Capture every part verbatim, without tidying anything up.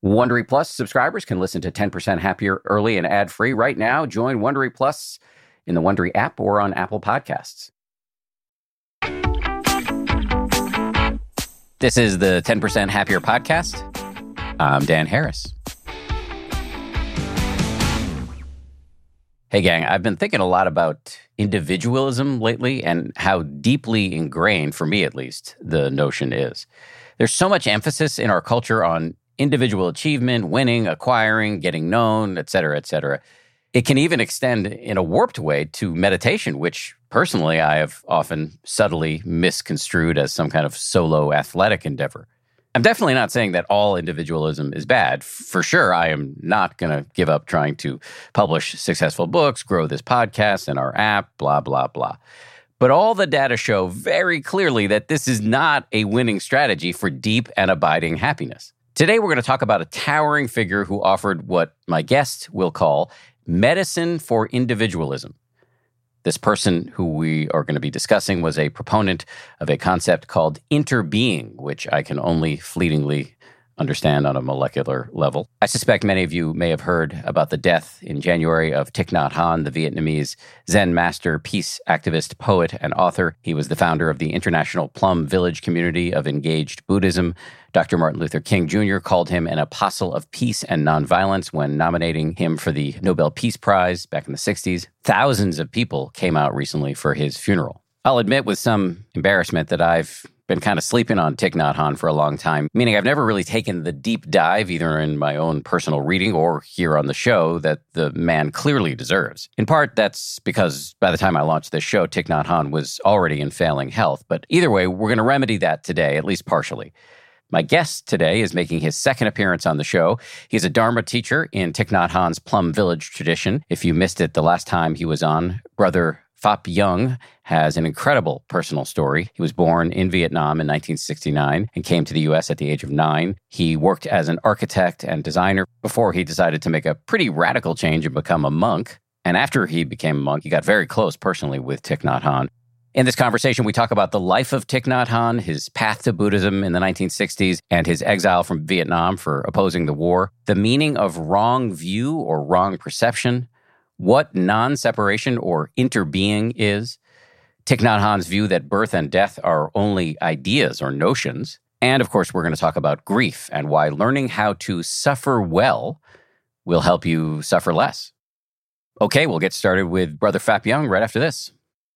Wondery Plus subscribers can listen to ten percent Happier early and ad-free right now. Join Wondery Plus in the Wondery app or on Apple Podcasts. This is the ten percent Happier podcast. I'm Dan Harris. Hey, gang, I've been thinking a lot about individualism lately and how deeply ingrained, for me at least, the notion is. There's so much emphasis in our culture on individual achievement, winning, acquiring, getting known, et cetera, et cetera. It can even extend in a warped way to meditation, which personally I have often subtly misconstrued as some kind of solo athletic endeavor. I'm definitely not saying that all individualism is bad. For sure, I am not going to give up trying to publish successful books, grow this podcast and our app, blah, blah, blah. But all the data show very clearly that this is not a winning strategy for deep and abiding happiness. Today, we're going to talk about a towering figure who offered what my guest will call medicine for individualism. This person who we are going to be discussing was a proponent of a concept called interbeing, which I can only fleetingly understand on a molecular level. I suspect many of you may have heard about the death in January of Thich Nhat Hanh, the Vietnamese Zen master, peace activist, poet, and author. He was the founder of the International Plum Village community of engaged Buddhism. Doctor Martin Luther King Junior called him an apostle of peace and nonviolence when nominating him for the Nobel Peace Prize back in the sixties. Thousands of people came out recently for his funeral. I'll admit with some embarrassment that I've been kind of sleeping on Thich Nhat Hanh for a long time, meaning I've never really taken the deep dive, either in my own personal reading or here on the show, that the man clearly deserves. In part, that's because by the time I launched this show, Thich Nhat Hanh was already in failing health. But either way, we're going to remedy that today, at least partially. My guest today is making his second appearance on the show. He's a Dharma teacher in Thich Nhat Hanh's Plum Village tradition. If you missed it the last time he was on, Brother Phap Dung has an incredible personal story. He was born in Vietnam in nineteen sixty-nine and came to the U S at the age of nine. He worked as an architect and designer before he decided to make a pretty radical change and become a monk. And after he became a monk, he got very close personally with Thich Nhat Hanh. In this conversation, we talk about the life of Thich Nhat Hanh, his path to Buddhism in the nineteen sixties, and his exile from Vietnam for opposing the war, the meaning of wrong view or wrong perception, what non-separation or interbeing is, Thich Nhat Hanh's view that birth and death are only ideas or notions, and of course, we're going to talk about grief and why learning how to suffer well will help you suffer less. Okay, we'll get started with Brother Phap Dung right after this.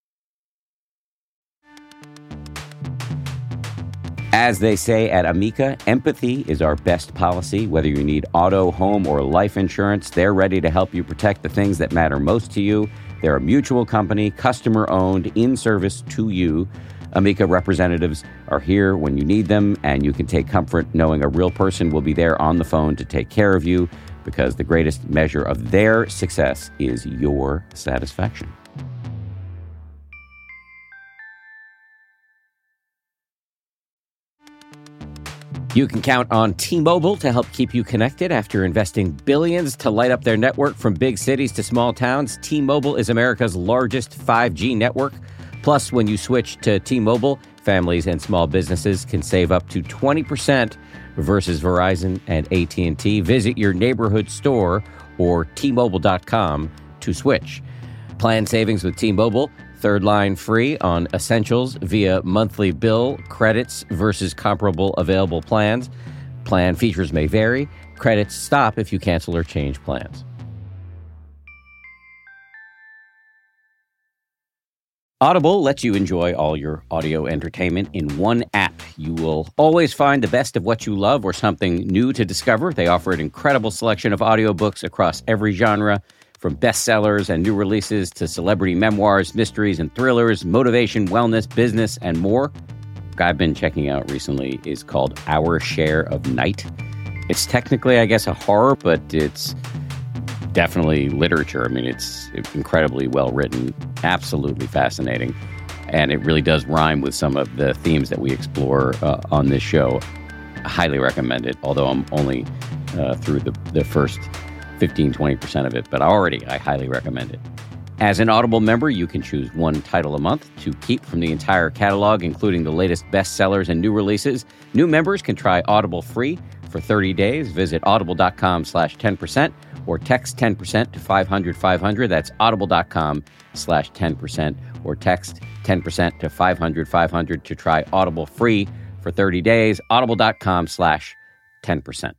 As they say at Amica, empathy is our best policy. Whether you need auto, home, or life insurance, they're ready to help you protect the things that matter most to you. They're a mutual company, customer-owned, in service to you. Amica representatives are here when you need them, and you can take comfort knowing a real person will be there on the phone to take care of you, because the greatest measure of their success is your satisfaction. You can count on T-Mobile to help keep you connected after investing billions to light up their network from big cities to small towns. T-Mobile is America's largest five G network. Plus, when you switch to T-Mobile, families and small businesses can save up to twenty percent versus Verizon and A T and T. Visit your neighborhood store or T Mobile dot com to switch. Plan savings with T-Mobile. Third line free on essentials via monthly bill, credits versus comparable available plans. Plan features may vary. Credits stop if you cancel or change plans. Audible lets you enjoy all your audio entertainment in one app. You will always find the best of what you love or something new to discover. They offer an incredible selection of audiobooks across every genre, from bestsellers and new releases to celebrity memoirs, mysteries and thrillers, motivation, wellness, business, and more. What I've been checking out recently is called Our Share of Night. It's technically, I guess, a horror, but it's definitely literature. I mean, it's incredibly well written, absolutely fascinating, and it really does rhyme with some of the themes that we explore uh, on this show. I highly recommend it, although I'm only uh, through the, the first fifteen, twenty percent of it, but already I highly recommend it. As an Audible member, you can choose one title a month to keep from the entire catalog, including the latest bestsellers and new releases. New members can try Audible free for thirty days. Visit audible.com slash 10% or text ten percent to five hundred five hundred. That's audible.com slash 10% or text ten percent to five hundred five hundred to try Audible free for thirty days. Audible.com slash 10%.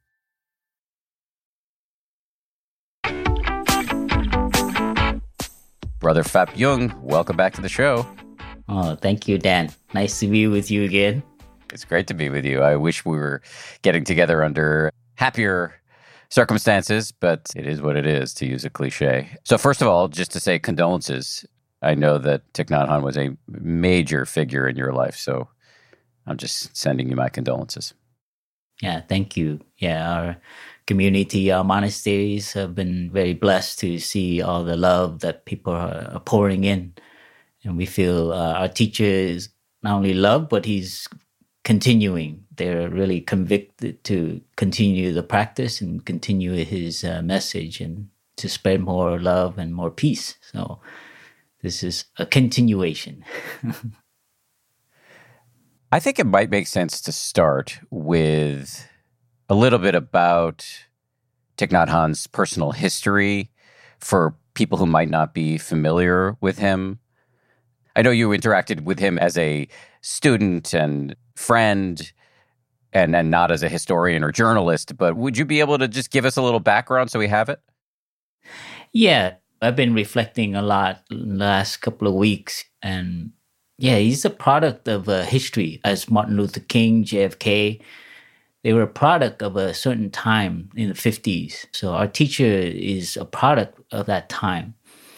Brother Phap Dung, welcome back to the show. Oh, thank you, Dan. Nice to be with you again. It's great to be with you. I wish we were getting together under happier circumstances, but it is what it is, to use a cliche. So first of all, just to say condolences. I know that Thich Nhat Hanh was a major figure in your life, so I'm just sending you my condolences. Yeah, thank you. Yeah, our community, our monasteries have been very blessed to see all the love that people are pouring in. And we feel uh, our teacher is not only loved, but he's continuing. They're really convicted to continue the practice and continue his uh, message and to spread more love and more peace. So this is a continuation. I think it might make sense to start with a little bit about Thich Nhat Hanh's personal history for people who might not be familiar with him. I know you interacted with him as a student and friend and, and not as a historian or journalist, but would you be able to just give us a little background so we have it? Yeah, I've been reflecting a lot in the last couple of weeks. And yeah, he's a product of uh, history, as Martin Luther King, J F K. They were a product of a certain time in the fifties. So our teacher is a product of that time.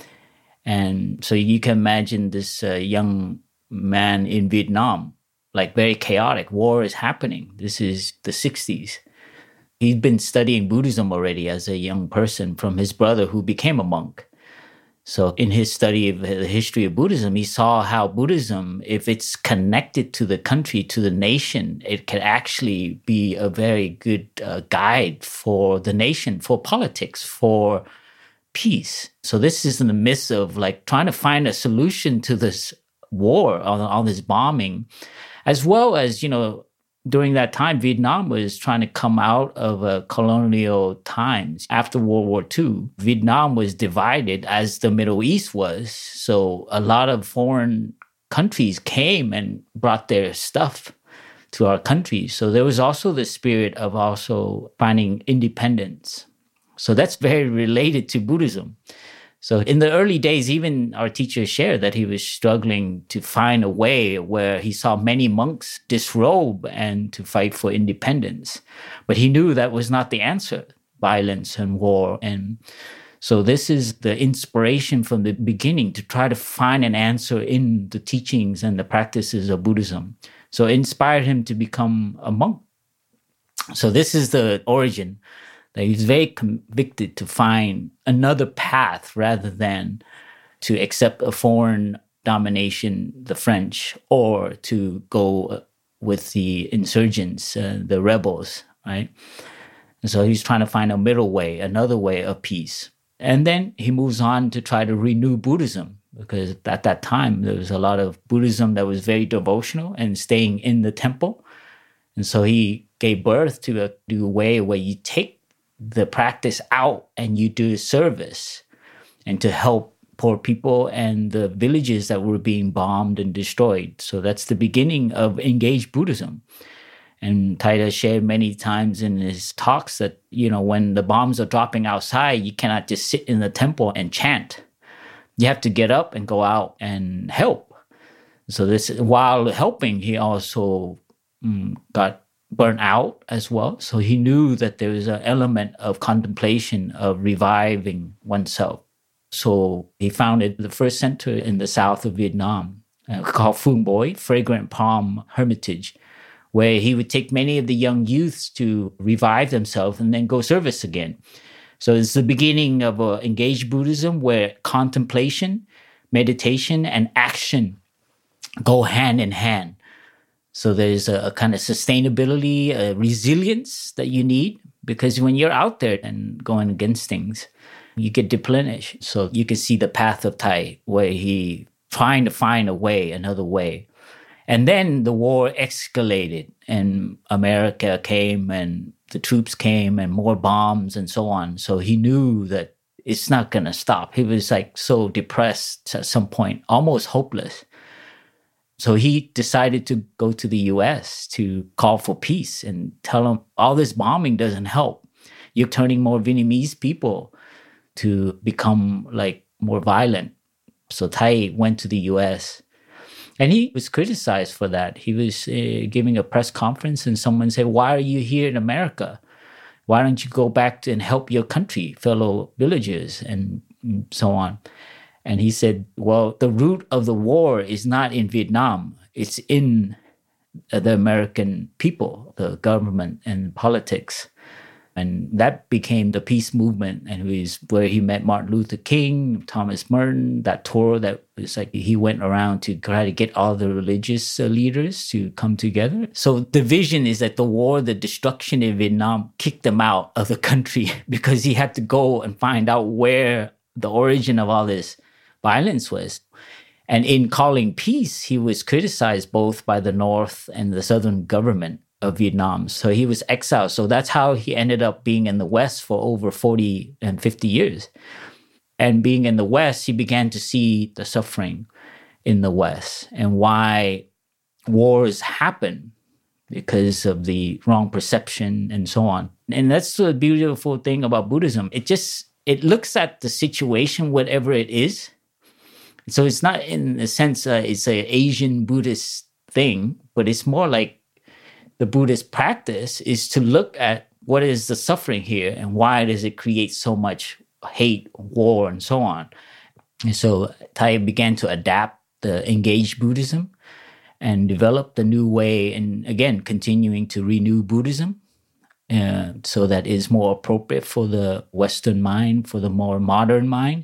And so you can imagine this uh, young man in Vietnam, like very chaotic. War is happening. This is the sixties. He'd been studying Buddhism already as a young person from his brother who became a monk. So in his study of the history of Buddhism, he saw how Buddhism, if it's connected to the country, to the nation, it can actually be a very good uh, guide for the nation, for politics, for peace. So this is in the midst of like trying to find a solution to this war, on, on this bombing, as well as, you know, during that time, Vietnam was trying to come out of a colonial times. After World War Two, Vietnam was divided as the Middle East was. So a lot of foreign countries came and brought their stuff to our country. So there was also the spirit of also finding independence. So that's very related to Buddhism. So in the early days, even our teacher shared that he was struggling to find a way where he saw many monks disrobe and to fight for independence. But he knew that was not the answer, violence and war. And so this is the inspiration from the beginning to try to find an answer in the teachings and the practices of Buddhism. So it inspired him to become a monk. So this is the origin. That he's very convicted to find another path rather than to accept a foreign domination, the French, or to go with the insurgents, uh, the rebels, right? And so he's trying to find a middle way, another way of peace. And then he moves on to try to renew Buddhism, because at that time, there was a lot of Buddhism that was very devotional and staying in the temple. And so he gave birth to a new way where you take the practice out and you do service and to help poor people and the villages that were being bombed and destroyed. So that's the beginning of engaged Buddhism. And Taida shared many times in his talks that, you know, when the bombs are dropping outside, you cannot just sit in the temple and chant. You have to get up and go out and help. So this, while helping, he also mm, got burnt out as well. So he knew that there was an element of contemplation, of reviving oneself. So he founded the first center in the south of Vietnam uh, called Phuong Boi, Fragrant Palm Hermitage, where he would take many of the young youths to revive themselves and then go service again. So it's the beginning of uh, engaged Buddhism where contemplation, meditation, and action go hand in hand. So there's a, a kind of sustainability, a resilience that you need, because when you're out there and going against things, you get deplenished. So you can see the path of Thai, where he trying to find a way, another way. And then the war escalated and America came and the troops came and more bombs and so on. So he knew that it's not going to stop. He was like so depressed at some point, almost hopeless. So he decided to go to the U S to call for peace and tell them all this bombing doesn't help. You're turning more Vietnamese people to become like more violent. So Thai went to the U S and he was criticized for that. He was uh, giving a press conference and someone said, why are you here in America? Why don't you go back to and help your country, fellow villagers, and so on? And he said, well, the root of the war is not in Vietnam. It's in the American people, the government and politics. And that became the peace movement. And it was where he met Martin Luther King, Thomas Merton, that tour that was like he went around to try to get all the religious uh, leaders to come together. So the vision is that the war, the destruction in Vietnam kicked him out of the country because he had to go and find out where the origin of all this violence was. And in calling peace, he was criticized both by the North and the Southern government of Vietnam. So he was exiled. So that's how he ended up being in the West for over forty and fifty years. And being in the West, he began to see the suffering in the West and why wars happen because of the wrong perception and so on. And that's the beautiful thing about Buddhism. It just, it looks at the situation, whatever it is. So it's not in a sense, uh, it's an Asian Buddhist thing, but it's more like the Buddhist practice is to look at what is the suffering here and why does it create so much hate, war, and so on. And so Thai began to adapt the engaged Buddhism and develop the new way, and again, continuing to renew Buddhism uh, so that is more appropriate for the Western mind, for the more modern mind.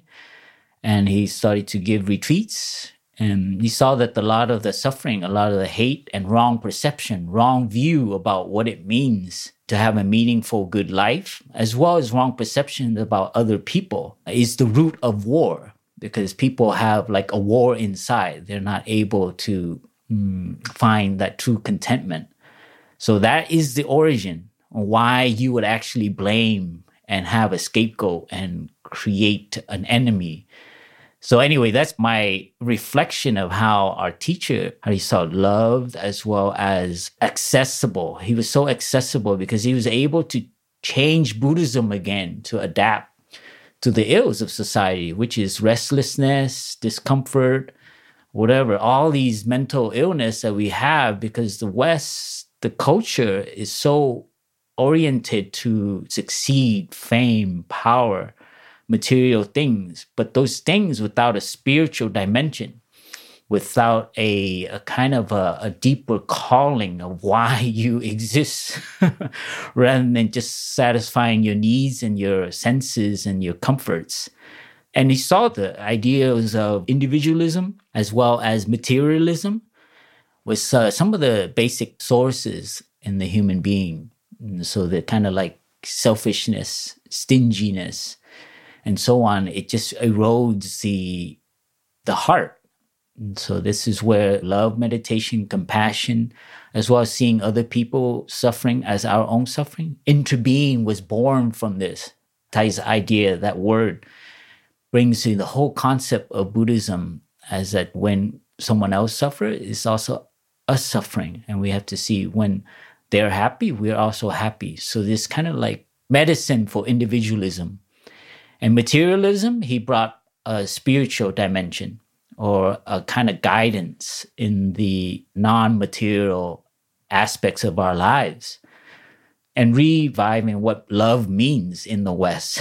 And he started to give retreats. And he saw that a lot of the suffering, a lot of the hate and wrong perception, wrong view about what it means to have a meaningful, good life, as well as wrong perception about other people, is the root of war. Because people have like a war inside. They're not able to mm, find that true contentment. So that is the origin of why you would actually blame and have a scapegoat and create an enemy. So anyway, that's my reflection of how our teacher, how he saw loved as well as accessible. He was so accessible because he was able to change Buddhism again to adapt to the ills of society, which is restlessness, discomfort, whatever, all these mental illness that we have because the West, the culture is so oriented to succeed, fame, power, material things, but those things without a spiritual dimension, without a, a kind of a, a deeper calling of why you exist, rather than just satisfying your needs and your senses and your comforts. And he saw the ideas of individualism as well as materialism was uh, some of the basic sources in the human being. And so the kind of like selfishness, stinginess, and so on, it just erodes the the heart. And so this is where love, meditation, compassion, as well as seeing other people suffering as our own suffering, interbeing was born from this. Thai's idea, that word, brings in the whole concept of Buddhism as that when someone else suffers, it's also us suffering. And we have to see when they're happy, we're also happy. So this kind of like medicine for individualism. And materialism, he brought a spiritual dimension or a kind of guidance in the non-material aspects of our lives and reviving what love means in the West.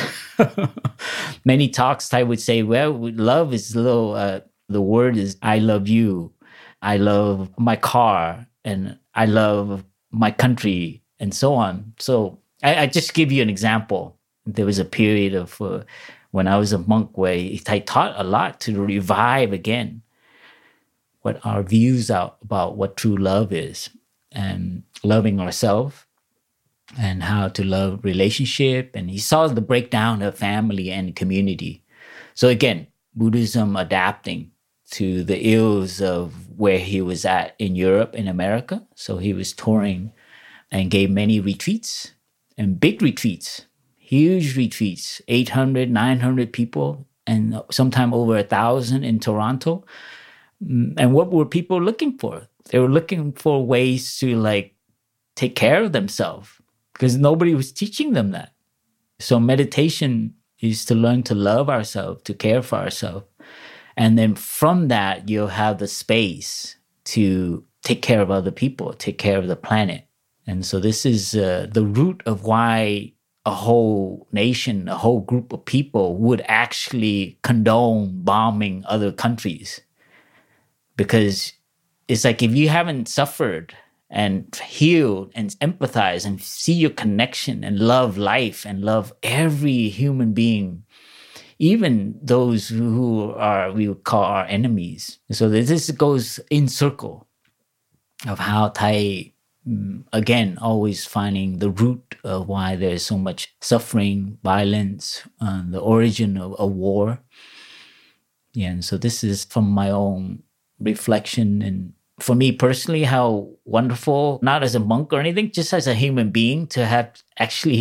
Many talks, I would say, well, love is a little, uh, the word is, I love you, I love my car, and I love my country, and so on. So I, I just give you an example. There was a period of uh, when I was a monk where I taught a lot to revive again what our views are about what true love is and loving ourselves and how to love relationship. And he saw the breakdown of family and community. So again, Buddhism adapting to the ills of where he was at in Europe, in America. So he was touring and gave many retreats and big retreats, huge retreats, eight hundred, nine hundred people, and sometime over a thousand in Toronto. And what were people looking for? They were looking for ways to like take care of themselves because nobody was teaching them that. So meditation is to learn to love ourselves, to care for ourselves. And then from that, you'll have the space to take care of other people, take care of the planet. And so this is uh, the root of why a whole nation, a whole group of people would actually condone bombing other countries. Because it's like if you haven't suffered and healed and empathize and see your connection and love life and love every human being, even those who are, we would call our enemies. So this goes in circle of how Thay, again, always finding the root of why there's so much suffering, violence, uh, the origin of a war. Yeah, and so this is from my own reflection, and for me personally, how wonderful, not as a monk or anything, just as a human being, to have actually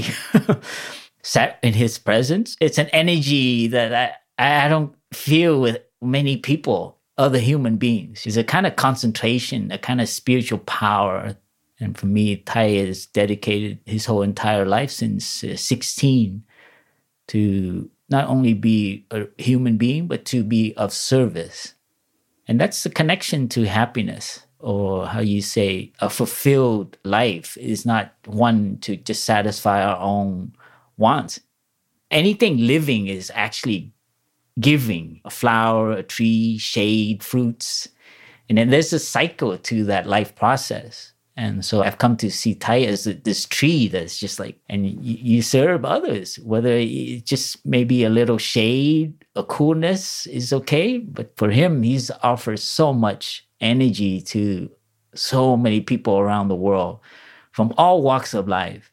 sat in his presence. It's an energy that I, I don't feel with many people, other human beings. It's a kind of concentration, a kind of spiritual power. And for me, Thay has dedicated his whole entire life since uh, sixteen to not only be a human being, but to be of service. And that's the connection to happiness, or how you say, a fulfilled life is not one to just satisfy our own wants. Anything living is actually giving: a flower, a tree, shade, fruits. And then there's a cycle to that life process. And so I've come to see Thay as this tree that's just like, and you, you serve others, whether it's just maybe a little shade, a coolness is okay. But for him, he's offered so much energy to so many people around the world from all walks of life.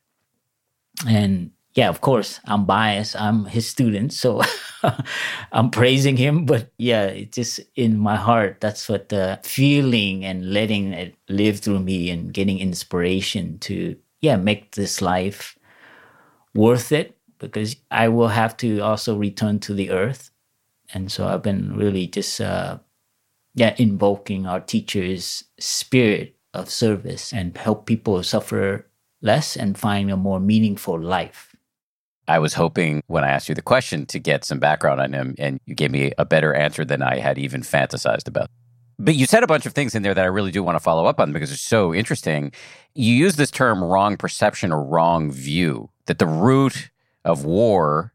And yeah, of course, I'm biased. I'm his student, so I'm praising him. But yeah, it's just in my heart, that's what the feeling and letting it live through me and getting inspiration to, yeah, make this life worth it, because I will have to also return to the earth. And so I've been really just, uh, yeah, invoking our teacher's spirit of service and help people suffer less and find a more meaningful life. I was hoping when I asked you the question to get some background on him, and you gave me a better answer than I had even fantasized about. But you said a bunch of things in there that I really do want to follow up on because it's so interesting. You use this term wrong perception or wrong view, that the root of war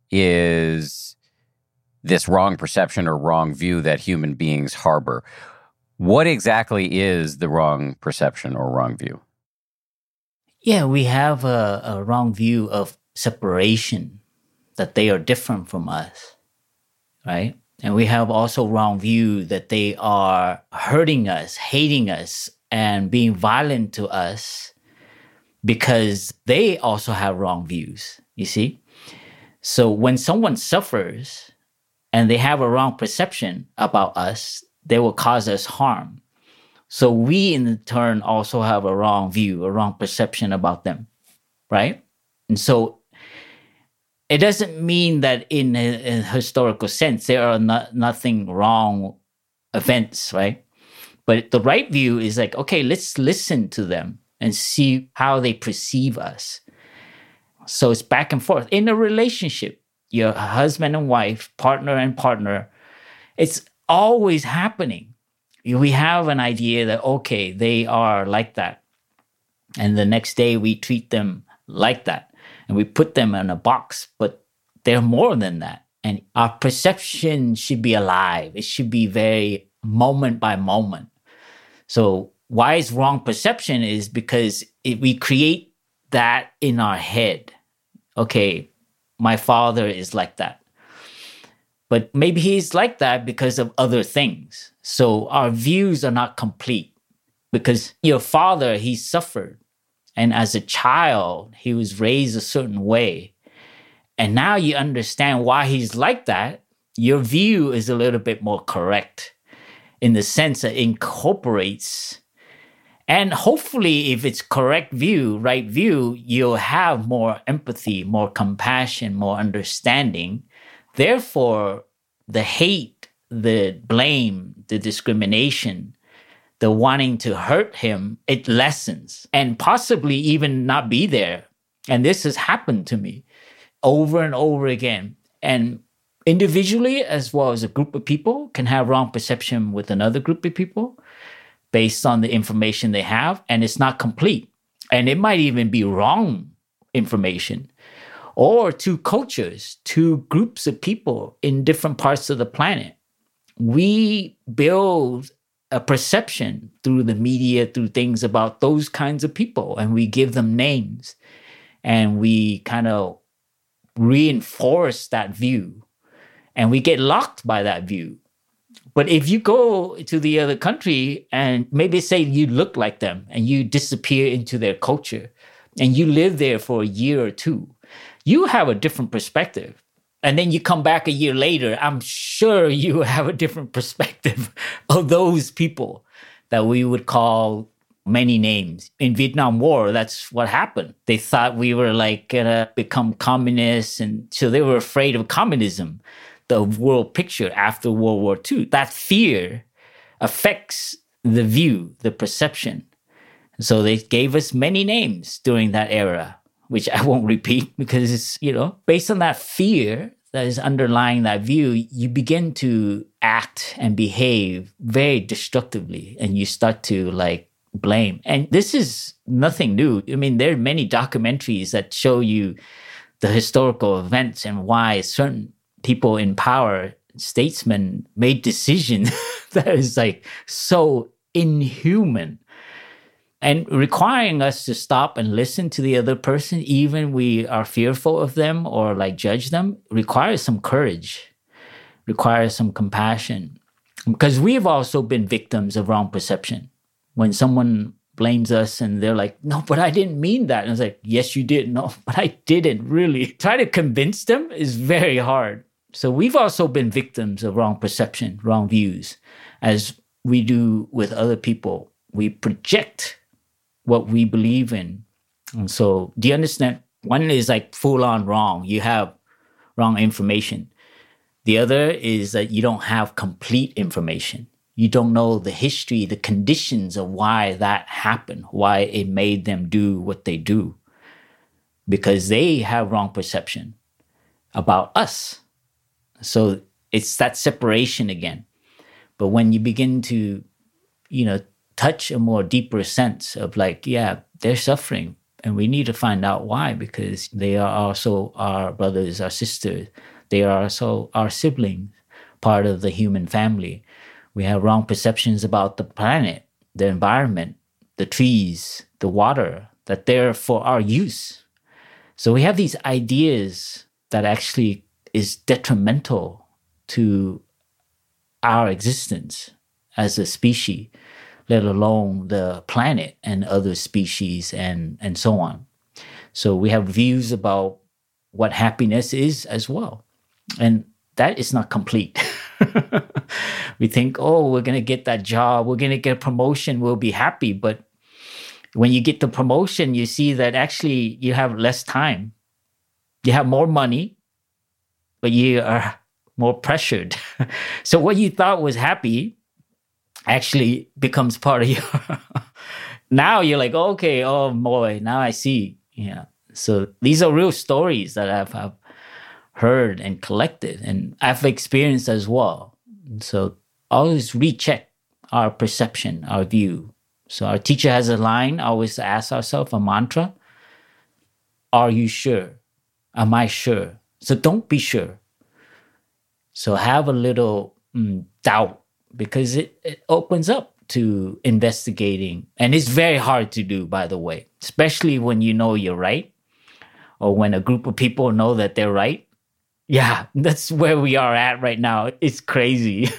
is this wrong perception or wrong view that human beings harbor. What exactly is the wrong perception or wrong view? Yeah, we have a, a wrong view of separation, that they are different from us, right? And we have also wrong view that they are hurting us, hating us, and being violent to us because they also have wrong views, you see? So when someone suffers and they have a wrong perception about us, they will cause us harm. So we in turn also have a wrong view, a wrong perception about them, right? And so it doesn't mean that in a, a historical sense, there are not, nothing wrong events, right? But the right view is like, okay, let's listen to them and see how they perceive us. So it's back and forth. In a relationship, your husband and wife, partner and partner, it's always happening. We have an idea that, okay, they are like that. And the next day we treat them like that. And we put them in a box, but they're more than that. And our perception should be alive. It should be very moment by moment. So why is wrong perception is because it, we create that in our head. Okay, my father is like that. But maybe he's like that because of other things. So our views are not complete because your father, he suffered. And as a child, he was raised a certain way. And now you understand why he's like that. Your view is a little bit more correct in the sense that it incorporates And hopefully, if it's correct view, right view, you'll have more empathy, more compassion, more understanding. Therefore, the hate, the blame, the discrimination, the wanting to hurt him, it lessens and possibly even not be there. And this has happened to me over and over again. And individually, as well as a group of people, can have wrong perception with another group of people based on the information they have, and it's not complete. And it might even be wrong information. Or two cultures, two groups of people in different parts of the planet. We build a perception through the media, through things about those kinds of people, and we give them names, and we kind of reinforce that view, and we get locked by that view. But if you go to the other country and maybe say you look like them and you disappear into their culture and you live there for a year or two, you have a different perspective. And then you come back a year later, I'm sure you have a different perspective of those people that we would call many names. In Vietnam War, that's what happened. They thought we were like gonna become communists, and so they were afraid of communism, the world picture after World War Two. That fear affects the view, the perception. So they gave us many names during that era, which I won't repeat because it's, you know, based on that fear that is underlying that view, you begin to act and behave very destructively, and you start to like blame. And this is nothing new. I mean, there are many documentaries that show you the historical events and why certain people in power, statesmen, made decisions that is like so inhuman, and requiring us to stop and listen to the other person, even we are fearful of them or like judge them, requires some courage, requires some compassion, because we've also been victims of wrong perception. When someone blames us and they're like, no, but I didn't mean that. And it's like, yes, you did. No, but I didn't really. Try to convince them is very hard. So we've also been victims of wrong perception, wrong views. As we do with other people, we project what we believe in. And so do you understand? One is like full on wrong. You have wrong information. The other is that you don't have complete information. You don't know the history, the conditions of why that happened, why it made them do what they do, because they have wrong perception about us. So it's that separation again. But when you begin to, you know, touch a more deeper sense of like, yeah, they're suffering and we need to find out why, because they are also our brothers, our sisters. They are also our siblings, part of the human family. We have wrong perceptions about the planet, the environment, the trees, the water, that they're for our use. So we have these ideas that actually is detrimental to our existence as a species, let alone the planet and other species and, and so on. So we have views about what happiness is as well. And that is not complete. We think, oh, we're going to get that job, we're going to get a promotion, we'll be happy. But when you get the promotion, you see that actually you have less time. You have more money, but you are more pressured. So what you thought was happy actually becomes part of your... Now you're like, okay, oh boy, now I see. Yeah. So these are real stories that I've, I've heard and collected, and I've experienced as well. So always recheck our perception, our view. So our teacher has a line, always ask ourselves a mantra. Are you sure? Am I sure? So don't be sure. So have a little mm, doubt, because it, it opens up to investigating. And it's very hard to do, by the way, especially when you know you're right, or when a group of people know that they're right. Yeah, that's where we are at right now. It's crazy.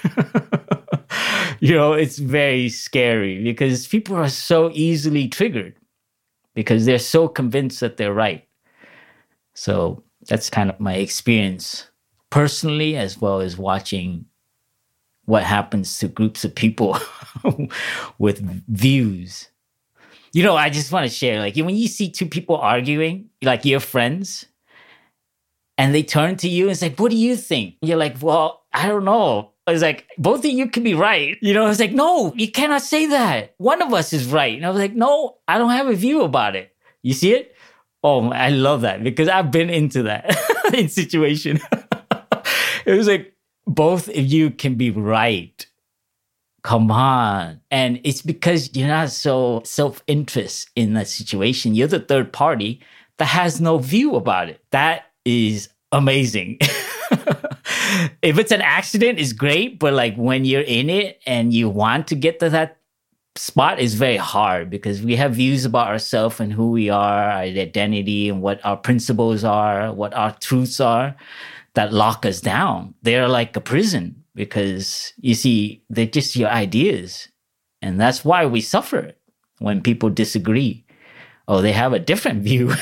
You know, it's very scary because people are so easily triggered because they're so convinced that they're right. So that's kind of my experience personally, as well as watching what happens to groups of people with views You know, I just want to share, like, when you see two people arguing, like your friends, and they turn to you and say, what do you think? You're like, well, I don't know. I was like, both of you could be right. You know, I was like, no, you cannot say that. One of us is right. And I was like, no, I don't have a view about it. You see it? Oh, I love that because I've been into that in situation. It was like, both of you can be right. Come on. And it's because you're not so self-interest in that situation. You're the third party that has no view about it. That is amazing. If it's an accident, it's great. But like when you're in it and you want to get to that spot, it's very hard because we have views about ourselves and who we are, our identity and what our principles are, what our truths are that lock us down. They're like a prison because you see, they're just your ideas. And that's why we suffer when people disagree. Oh, they have a different view.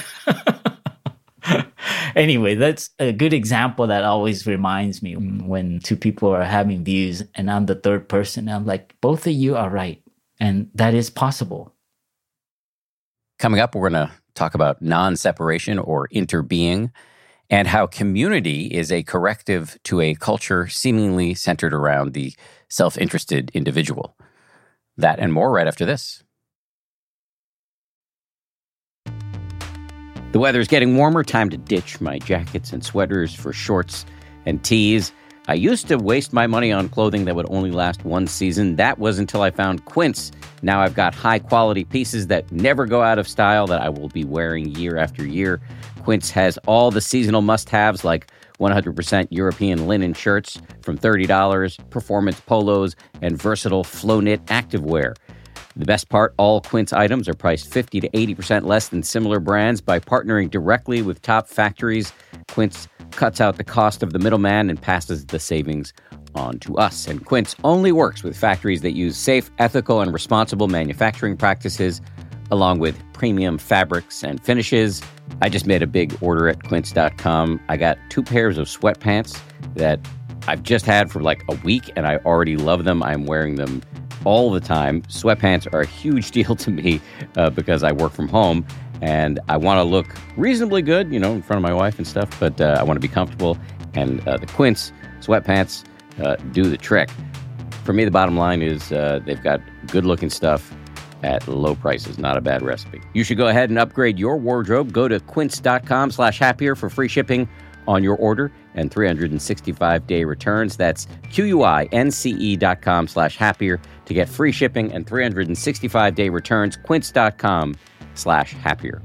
Anyway, that's a good example that always reminds me when two people are having views and I'm the third person. I'm like, both of you are right. And that is possible. Coming up, we're going to talk about non-separation or interbeing and how community is a corrective to a culture seemingly centered around the self-interested individual. That and more right after this. The weather's getting warmer. Time to ditch my jackets and sweaters for shorts and tees. I used to waste my money on clothing that would only last one season. That was until I found Quince. Now I've got high-quality pieces that never go out of style that I will be wearing year after year. Quince has all the seasonal must-haves like one hundred percent European linen shirts from thirty dollars, performance polos, and versatile flow-knit activewear. The best part, all Quince items are priced fifty to eighty percent less than similar brands. By partnering directly with top factories, Quince cuts out the cost of the middleman and passes the savings on to us. And Quince only works with factories that use safe, ethical, and responsible manufacturing practices, along with premium fabrics and finishes. I just made a big order at quince dot com. I got two pairs of sweatpants that I've just had for like a week, and I already love them. I'm wearing them all the time. Sweatpants are a huge deal to me uh, because I work from home and I want to look reasonably good, you know, in front of my wife and stuff, but uh, I want to be comfortable. And uh, the Quince sweatpants uh, do the trick. For me, the bottom line is uh, they've got good looking stuff at low prices. Not a bad recipe. You should go ahead and upgrade your wardrobe. Go to quince dot com slash happier for free shipping on your order and three hundred sixty-five day returns. That's Q-U-I-N-C-E dot com slash happier to get free shipping and three hundred sixty-five day returns. Quince dot com slash happier.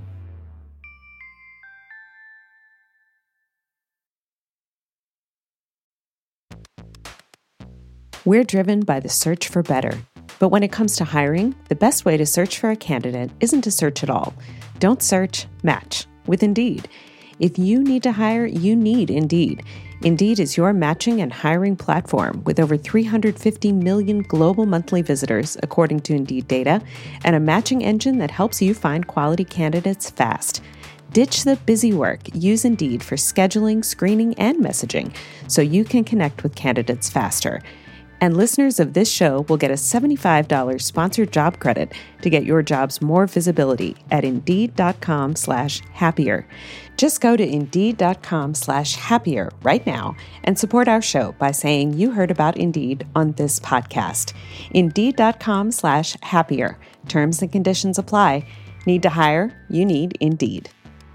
We're driven by the search for better. But when it comes to hiring, the best way to search for a candidate isn't to search at all. Don't search, match with Indeed. If you need to hire, you need Indeed. Indeed is your matching and hiring platform with over three hundred fifty million global monthly visitors, according to Indeed data, and a matching engine that helps you find quality candidates fast. Ditch the busy work. Use Indeed for scheduling, screening, and messaging so you can connect with candidates faster. And listeners of this show will get a seventy-five dollars sponsored job credit to get your jobs more visibility at Indeed.com slash happier. Just go to Indeed.com slash happier right now and support our show by saying you heard about Indeed on this podcast. Indeed.com slash happier. Terms and conditions apply. Need to hire? You need Indeed.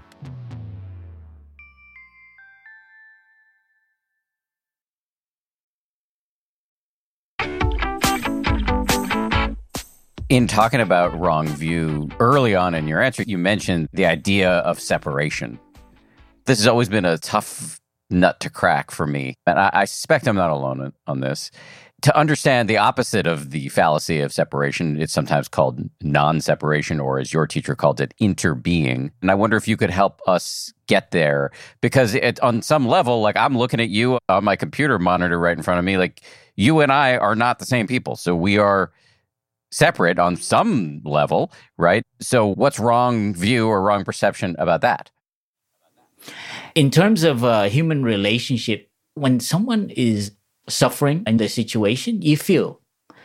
In talking about wrong view, early on in your answer, you mentioned the idea of separation. This has always been a tough nut to crack for me, and I, I suspect I'm not alone on this. To understand the opposite of the fallacy of separation, it's sometimes called non-separation, or as your teacher called it, interbeing. And I wonder if you could help us get there, because it, on some level, like I'm looking at you on my computer monitor right in front of me, like you and I are not the same people. So we are separate on some level, right? So what's wrong view or wrong perception about that? In terms of uh, human relationship, when someone is suffering in the situation, you feel.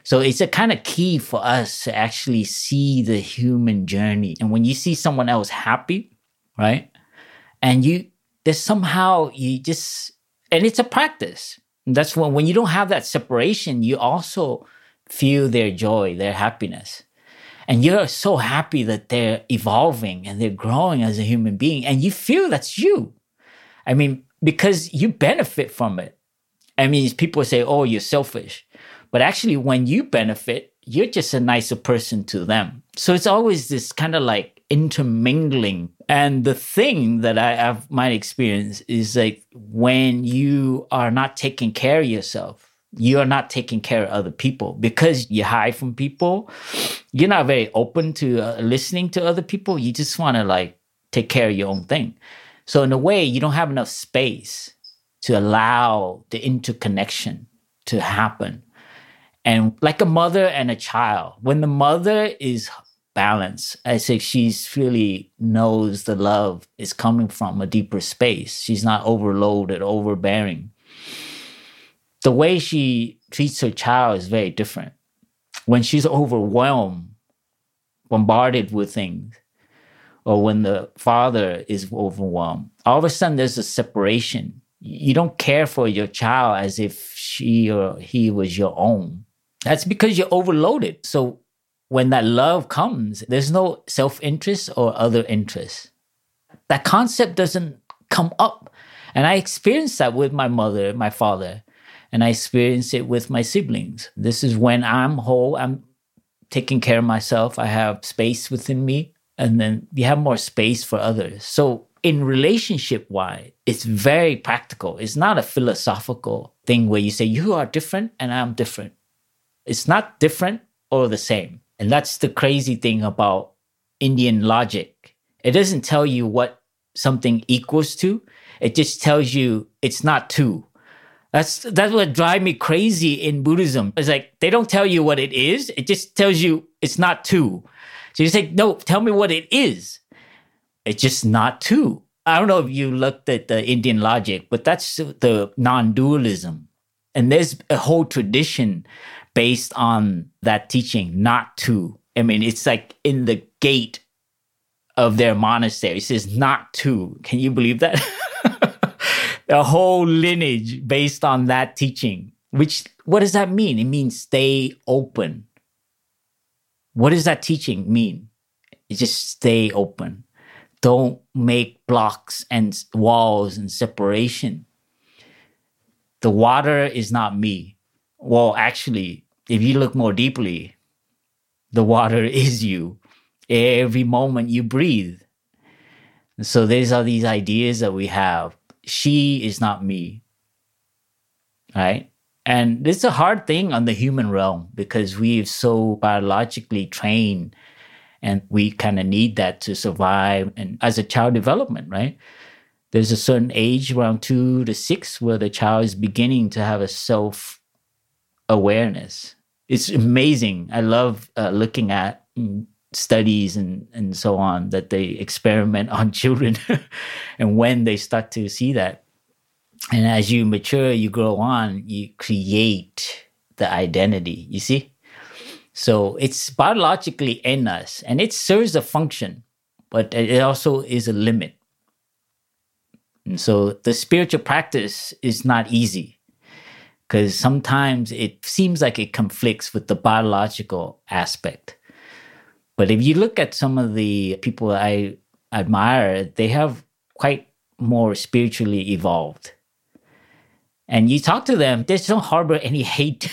So it's a kind of key for us to actually see the human journey. And when you see someone else happy, right? And you, there's somehow you just, and it's a practice. And that's when, when you don't have that separation, you also feel their joy, their happiness. And you're so happy that they're evolving and they're growing as a human being. And you feel that's you. I mean, because you benefit from it. I mean, people say, oh, you're selfish. But actually, when you benefit, you're just a nicer person to them. So it's always this kind of like intermingling. And the thing that I have my experience is like when you are not taking care of yourself, you are not taking care of other people because you hide from people. You're not very open to uh, listening to other people. You just want to like take care of your own thing. So in a way, you don't have enough space to allow the interconnection to happen. And like a mother and a child, when the mother is balanced, I say she's really knows the love is coming from a deeper space. She's not overloaded, overbearing. The way she treats her child is very different. When she's overwhelmed, bombarded with things, or when the father is overwhelmed, all of a sudden there's a separation. You don't care for your child as if she or he was your own. That's because you're overloaded. So when that love comes, there's no self-interest or other interest. That concept doesn't come up. And I experienced that with my mother, my father, and I experienced it with my siblings. This is when I'm whole, I'm taking care of myself, I have space within me, and then you have more space for others. So in relationship-wise, it's very practical. It's not a philosophical thing where you say, you are different and I'm different. It's not different or the same. And that's the crazy thing about Indian logic. It doesn't tell you what something equals to. It just tells you it's not two. That's that's what drives me crazy in Buddhism. It's like they don't tell you what it is. It just tells you it's not two. So you say, no, tell me what it is. It's just not two. I don't know if you looked at the Indian logic, but that's the non-dualism. And there's a whole tradition based on that teaching, not two. I mean, it's like in the gate of their monastery. It says not two. Can you believe that? A whole lineage based on that teaching. Which, what does that mean? It means stay open. What does that teaching mean? It just stay open. Don't make blocks and walls and separation. The water is not me. Well, actually, if you look more deeply, the water is you. Every moment you breathe. And so these are these ideas that we have. She is not me. Right? And it's a hard thing on the human realm because we've so biologically trained and we kind of need that to survive. And as a child development, right? There's a certain age, around two to six, where the child is beginning to have a self-awareness. It's amazing. I love uh, looking at studies and, and so on that they experiment on children and when they start to see that. And as you mature, you grow on, you create the identity, you see? So it's biologically in us and it serves a function, but it also is a limit. And so the spiritual practice is not easy because sometimes it seems like it conflicts with the biological aspect. But if you look at some of the people I admire, they have quite more spiritually evolved. And you talk to them, they don't harbor any hate.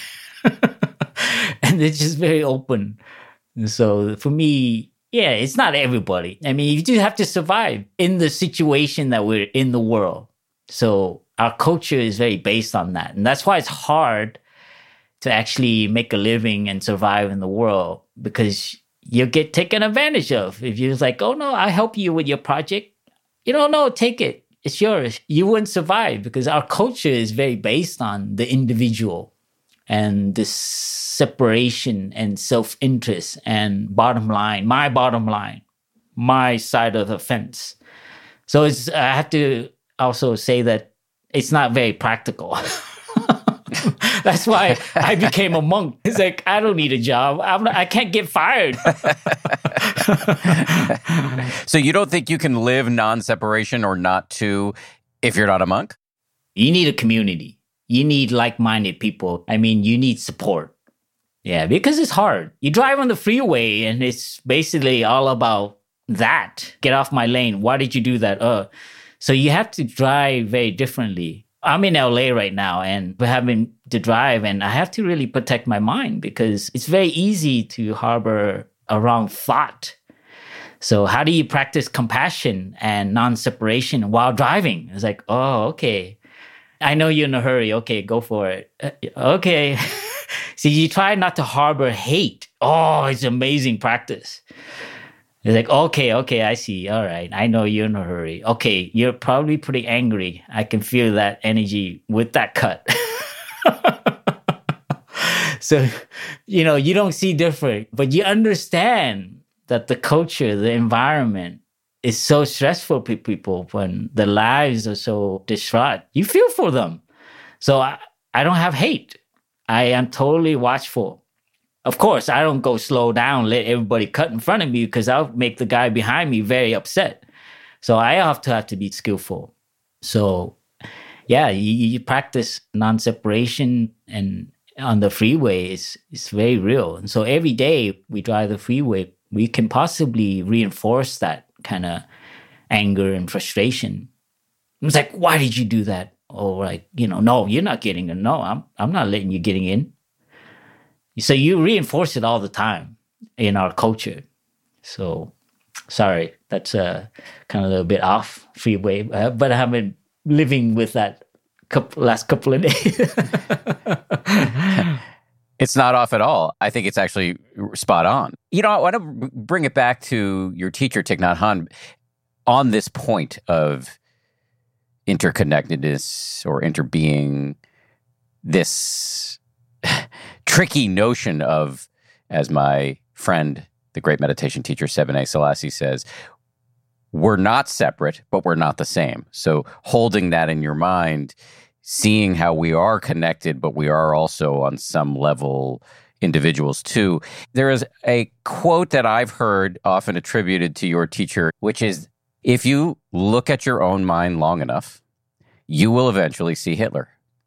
And they're just very open. And so for me, yeah, it's not everybody. I mean, you just have to survive in the situation that we're in the world. So our culture is very based on that. And that's why it's hard to actually make a living and survive in the world because you get taken advantage of. If you're like, oh no, I'll help you with your project. You don't know, take it. It's yours. You wouldn't survive because our culture is very based on the individual and this separation and self-interest and bottom line, my bottom line, my side of the fence. So it's, I have to also say that it's not very practical. That's why I became a monk. It's like, I don't need a job. I'm not, I can't get fired. So you don't think you can live non-separation or not to if you're not a monk? You need a community. You need like-minded people. I mean, you need support. Yeah, because it's hard. You drive on the freeway and it's basically all about that. Get off my lane. Why did you do that? Uh, so you have to drive very differently. I'm in L A right now and we're having to drive and I have to really protect my mind because it's very easy to harbor a wrong thought. So how do you practice compassion and non-separation while driving? It's like, oh, okay. I know you're in a hurry. Okay, go for it. Uh, okay. So you try not to harbor hate. Oh, it's amazing practice. It's like, okay, okay, I see. All right. I know you're in a hurry. Okay, you're probably pretty angry. I can feel that energy with that cut. So, you know, you don't see different, but you understand that the culture, the environment is so stressful for people when their lives are so distraught. You feel for them. So I, I don't have hate. I am totally watchful. Of course, I don't go slow down, let everybody cut in front of me because I'll make the guy behind me very upset. So I have to have to be skillful. So yeah, you, you practice non-separation and on the freeway is it's very real. And so every day we drive the freeway, we can possibly reinforce that kind of anger and frustration. It's like, why did you do that? Or like, you know, no, you're not getting in. No, I'm I'm not letting you getting in. So you reinforce it all the time in our culture. So, sorry, that's uh, kind of a little bit off freeway, uh, but I've been living with that couple, last couple of days. It's not off at all. I think it's actually spot on. You know, I want to bring it back to your teacher, Thich Nhat Hanh, on this point of interconnectedness or interbeing, this tricky notion of, as my friend, the great meditation teacher, Sebene Selassie says, we're not separate, but we're not the same. So holding that in your mind, seeing how we are connected, but we are also on some level individuals too. There is a quote that I've heard often attributed to your teacher, which is, if you look at your own mind long enough, you will eventually see Hitler.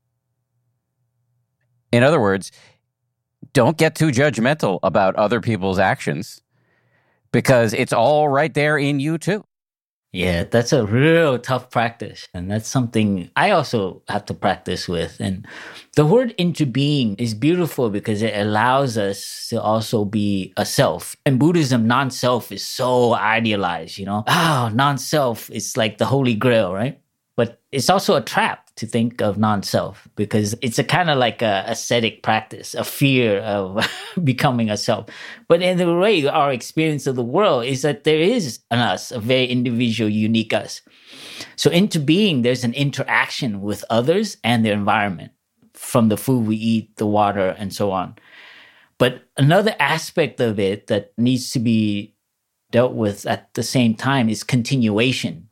In other words, don't get too judgmental about other people's actions because it's all right there in you too. Yeah, that's a real tough practice. And that's something I also have to practice with. And the word interbeing is beautiful because it allows us to also be a self. In Buddhism, non-self is so idealized, you know? Oh, non-self is like the holy grail, right? But it's also a trap to think of non-self because it's a kind of like a ascetic practice, a fear of becoming a self. But in the way our experience of the world is that there is an us, a very individual, unique us. So into being, there's an interaction with others and their environment, from the food we eat, the water, and so on. But another aspect of it that needs to be dealt with at the same time is continuation.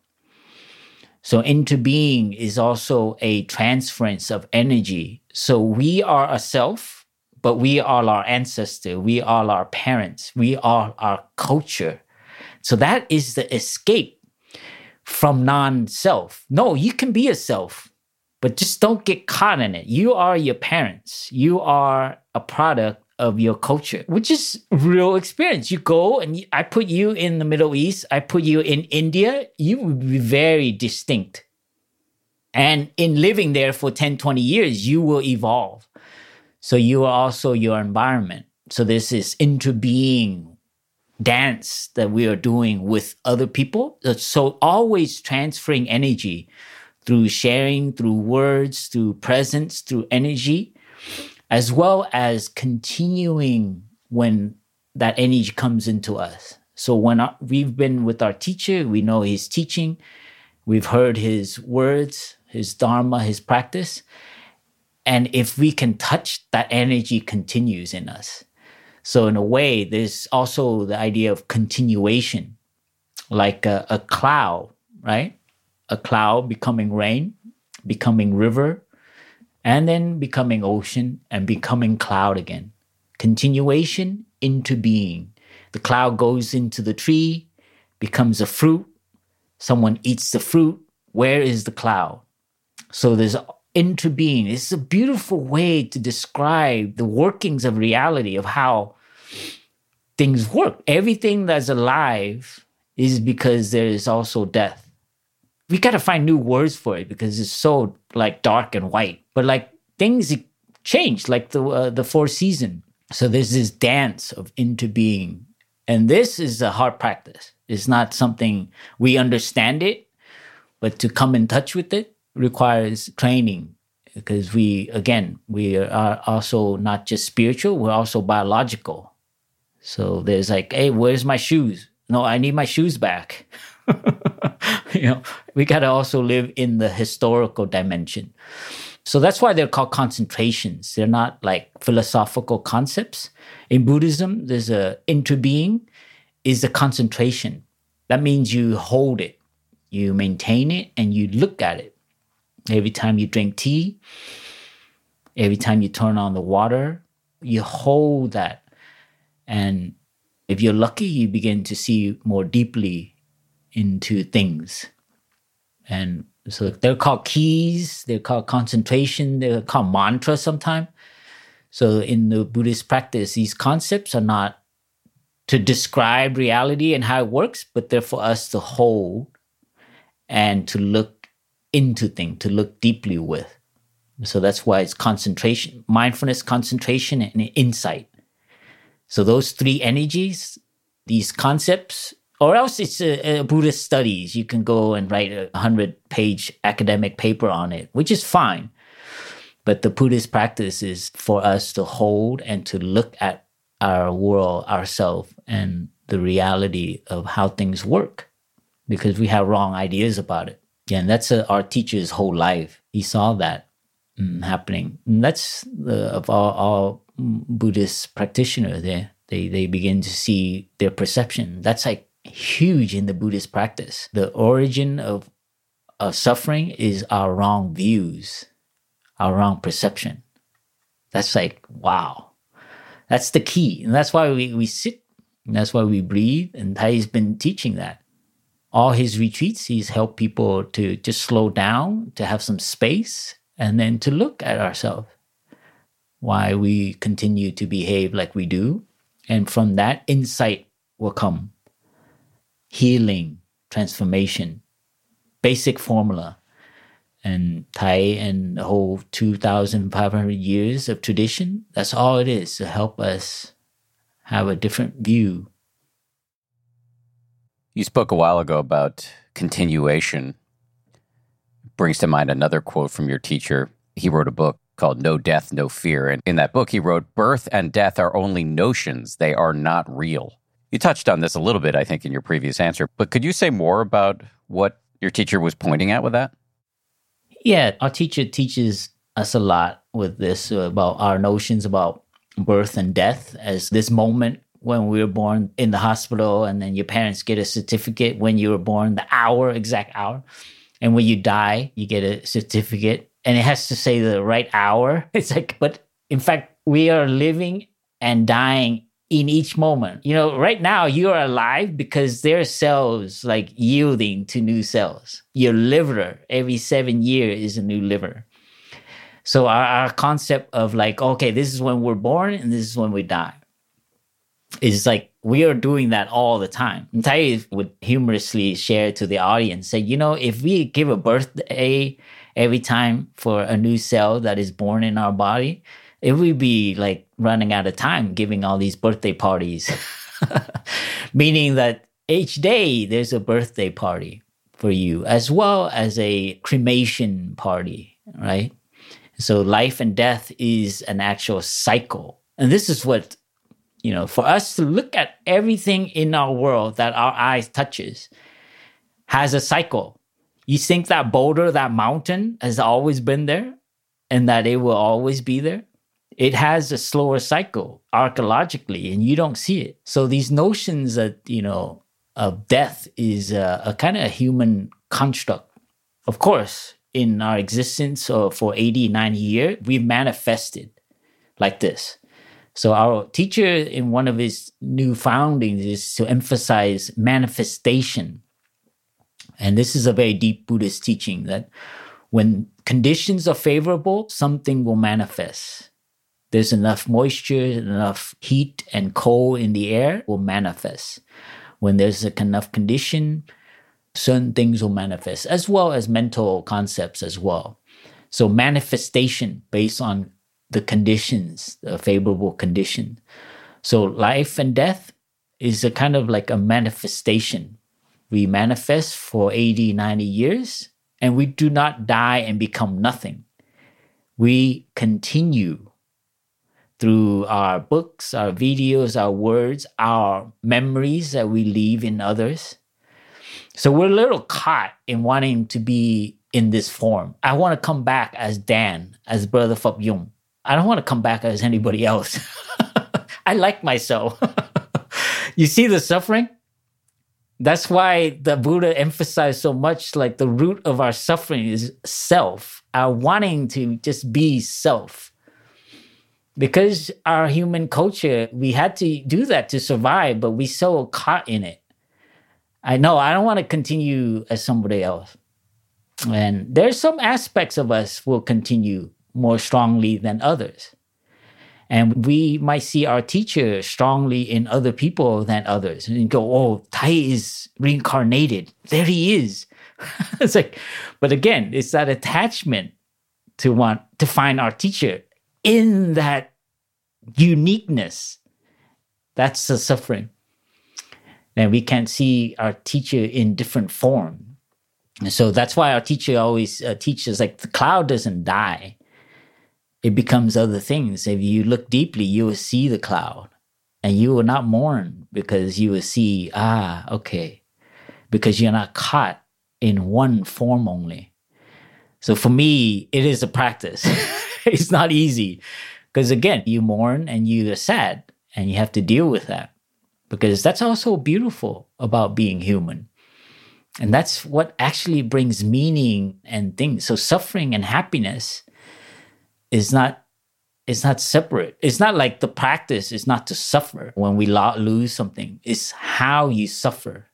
So into being is also a transference of energy. So we are a self, but we are our ancestor. We are our parents. We are our culture. So that is the escape from non-self. No, you can be a self, but just don't get caught in it. You are your parents. You are a product of your culture, which is real experience. You go and you, I put you in the Middle East, I put you in India, you would be very distinct. And in living there for ten, twenty years, you will evolve. So you are also your environment. So this is interbeing dance that we are doing with other people. So always transferring energy through sharing, through words, through presence, through energy, as well as continuing when that energy comes into us. So when our, we've been with our teacher, we know his teaching, we've heard his words, his dharma, his practice. And if we can touch, that energy continues in us. So in a way, there's also the idea of continuation, like a, a cloud, right? A cloud becoming rain, becoming river, and then becoming ocean and becoming cloud again. Continuation into being. The cloud goes into the tree, becomes a fruit. Someone eats the fruit. Where is the cloud? So there's into being. It's a beautiful way to describe the workings of reality, of how things work. Everything that's alive is because there is also death. We got to find new words for it because it's so like dark and white. But like things change, like the uh, the four season. So there's this dance of into being. And this is a hard practice. It's not something we understand it, but to come in touch with it requires training because we, again, we are also not just spiritual, we're also biological. So there's like, hey, where's my shoes? No, I need my shoes back. You know, we got to also live in the historical dimension. So that's why they're called concentrations. They're not like philosophical concepts. In Buddhism, there's a interbeing is a concentration. That means you hold it, you maintain it, and you look at it. Every time you drink tea, every time you turn on the water, you hold that. And if you're lucky, you begin to see more deeply into things. And so they're called keys, they're called concentration, they're called mantra sometimes. So in the Buddhist practice, these concepts are not to describe reality and how it works, but they're for us to hold and to look into things, to look deeply with. So that's why it's concentration, mindfulness, concentration, and insight. So those three energies, these concepts, or else it's a, a Buddhist studies. You can go and write a hundred-page academic paper on it, which is fine. But the Buddhist practice is for us to hold and to look at our world, ourselves, and the reality of how things work, because we have wrong ideas about it. Yeah, and that's a, our teacher's whole life. He saw that mm, happening. And that's the, of all, all Buddhist practitioners there. They, they begin to see their perception. That's like huge in the Buddhist practice. The origin of, of suffering is our wrong views, our wrong perception. That's like, wow. That's the key. And that's why we, we sit. And that's why we breathe. And Thay's been teaching that. All his retreats, he's helped people to just slow down, to have some space, and then to look at ourselves. Why we continue to behave like we do. And from that, insight will come. Healing, transformation, basic formula. And Thay and the whole two thousand five hundred years of tradition, that's all it is, to help us have a different view. You spoke a while ago about continuation. Brings to mind another quote from your teacher. He wrote a book called No Death, No Fear. And in that book, he wrote, birth and death are only notions. They are not real. You touched on this a little bit, I think, in your previous answer. But could you say more about what your teacher was pointing at with that? Yeah, our teacher teaches us a lot with this, uh, about our notions about birth and death as this moment when we were born in the hospital, and then your parents get a certificate when you were born, the hour, exact hour. And when you die, you get a certificate, and it has to say the right hour. It's like, but in fact, we are living and dying in each moment. You know, right now you are alive because there are cells like yielding to new cells. Your liver, every seven years is a new liver. So our, our concept of like, okay, this is when we're born and this is when we die, is like we are doing that all the time. And Thay would humorously share to the audience, say, you know, if we give a birthday every time for a new cell that is born in our body, it would be like running out of time giving all these birthday parties. Meaning that each day there's a birthday party for you, as well as a cremation party, right? So life and death is an actual cycle. And this is what, you know, for us to look at everything in our world that our eyes touches has a cycle. You think that boulder, that mountain has always been there and that it will always be there? It has a slower cycle archaeologically, and you don't see it. So these notions that, you know, of death is a, a kind of a human construct. Of course, in our existence uh, for eighty, ninety years, we've manifested like this. So our teacher in one of his new foundings is to emphasize manifestation. And this is a very deep Buddhist teaching that when conditions are favorable, something will manifest. There's enough moisture, enough heat and cold in the air will manifest. When there's a, enough condition, certain things will manifest, as well as mental concepts as well. So manifestation based on the conditions, the favorable condition. So life and death is a kind of like a manifestation. We manifest for eighty, ninety years, and we do not die and become nothing. We continue through our books, our videos, our words, our memories that we leave in others. So we're a little caught in wanting to be in this form. I want to come back as Dan, as Brother Phap Dung. I don't want to come back as anybody else. I like myself. You see the suffering? That's why the Buddha emphasized so much, like the root of our suffering is self, our wanting to just be self. Because our human culture, we had to do that to survive, but we so caught in it. I know, I don't want to continue as somebody else. And there's some aspects of us will continue more strongly than others. And we might see our teacher strongly in other people than others. And go, oh, Tai is reincarnated. There he is. It's like, but again, it's that attachment to want to find our teacher in that uniqueness. That's the suffering. And we can't see our teacher in different form. And so that's why our teacher always uh, teaches, like, the cloud doesn't die. It becomes other things. If you look deeply, you will see the cloud. And you will not mourn because you will see, ah, okay. Because you're not caught in one form only. So for me, it is a practice. It's not easy. Because again, you mourn and you're sad. And you have to deal with that. Because that's also beautiful about being human. And that's what actually brings meaning and things. So suffering and happiness is not, it's not separate. It's not like the practice is not to suffer when we lo- lose something. It's how you suffer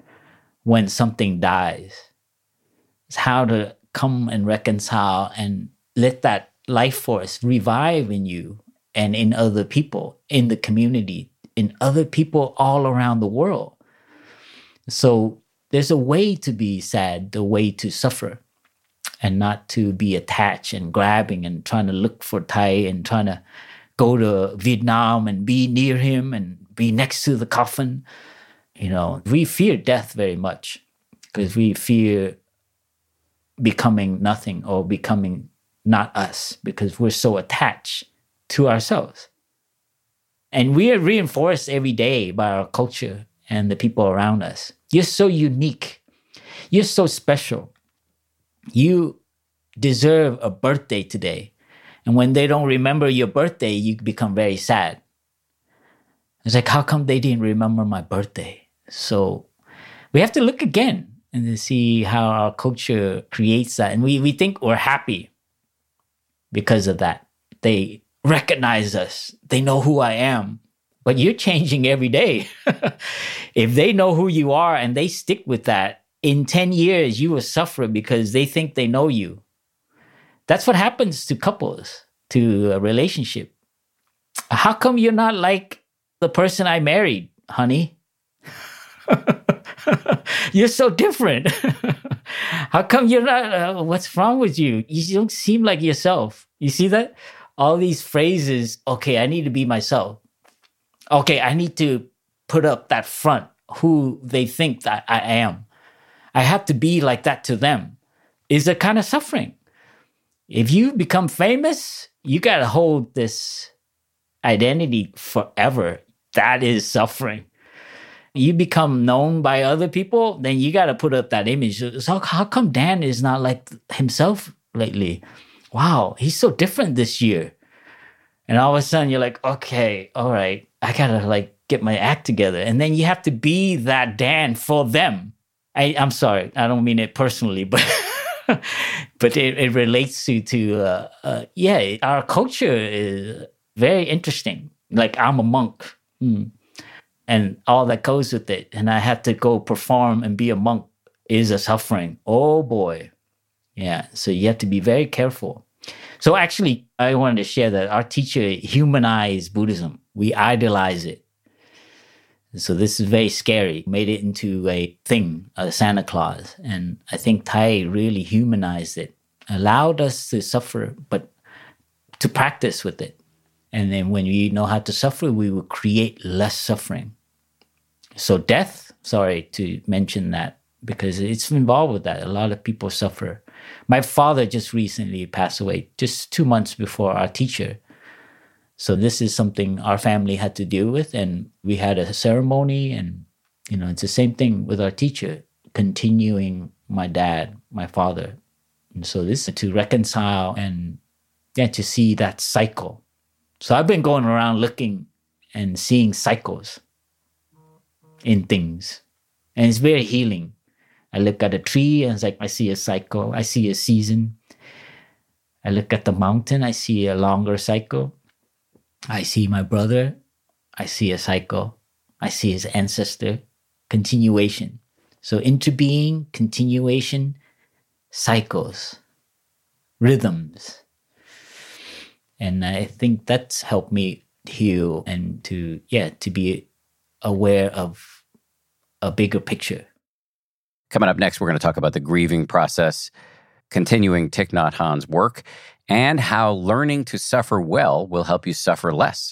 when something dies. It's how to come and reconcile and let that life force revive in you and in other people, in the community, in other people all around the world. So there's a way to be sad, the way to suffer, and not to be attached and grabbing and trying to look for Tai and trying to go to Vietnam and be near him and be next to the coffin. You know, we fear death very much because we fear becoming nothing or becoming not us because we're so attached to ourselves. And we are reinforced every day by our culture and the people around us. You're so unique. You're so special. You deserve a birthday today. And when they don't remember your birthday, you become very sad. It's like, how come they didn't remember my birthday? So we have to look again and to see how our culture creates that. And we, we think we're happy because of that. They recognize us. They know who I am. But you're changing every day. If they know who you are and they stick with that, in ten years, you will suffer because they think they know you. That's what happens to couples, to a relationship. How come you're not like the person I married, honey? You're so different. How come you're not, uh, what's wrong with you? You don't seem like yourself. You see that? All these phrases, okay, I need to be myself. Okay, I need to put up that front, who they think that I am. I have to be like that to them. Is a kind of suffering. If you become famous, you got to hold this identity forever. That is suffering. You become known by other people, then you got to put up that image. So how come Dan is not like himself lately? Wow, he's so different this year. And all of a sudden you're like, okay, all right, I got to like get my act together. And then you have to be that Dan for them. I, I'm sorry, I don't mean it personally, but but it, it relates to, to uh, uh, yeah, our culture is very interesting. Like I'm a monk mm, and all that goes with it. And I have to go perform and be a monk is a suffering. Oh boy. Yeah. So you have to be very careful. So actually, I wanted to share that our teacher humanized Buddhism. We idolize it. So this is very scary. Made it into a thing, a Santa Claus. And I think Thai really humanized it. Allowed us to suffer, but to practice with it. And then when we know how to suffer, we will create less suffering. So death, sorry to mention that, because it's involved with that. A lot of people suffer. My father just recently passed away, just two months before our teacher. So this is something our family had to deal with, and we had a ceremony, and you know, it's the same thing with our teacher, continuing my dad, my father. And so this is to reconcile and yeah, to see that cycle. So I've been going around looking and seeing cycles in things, and it's very healing. I look at a tree and it's like, I see a cycle. I see a season. I look at the mountain. I see a longer cycle. I see my brother. I see a cycle. I see his ancestor. Continuation. So interbeing, continuation, cycles, rhythms. And I think that's helped me heal and to, yeah, to be aware of a bigger picture. Coming up next, we're going to talk about the grieving process, continuing Thich Nhat Hanh's work, and how learning to suffer well will help you suffer less.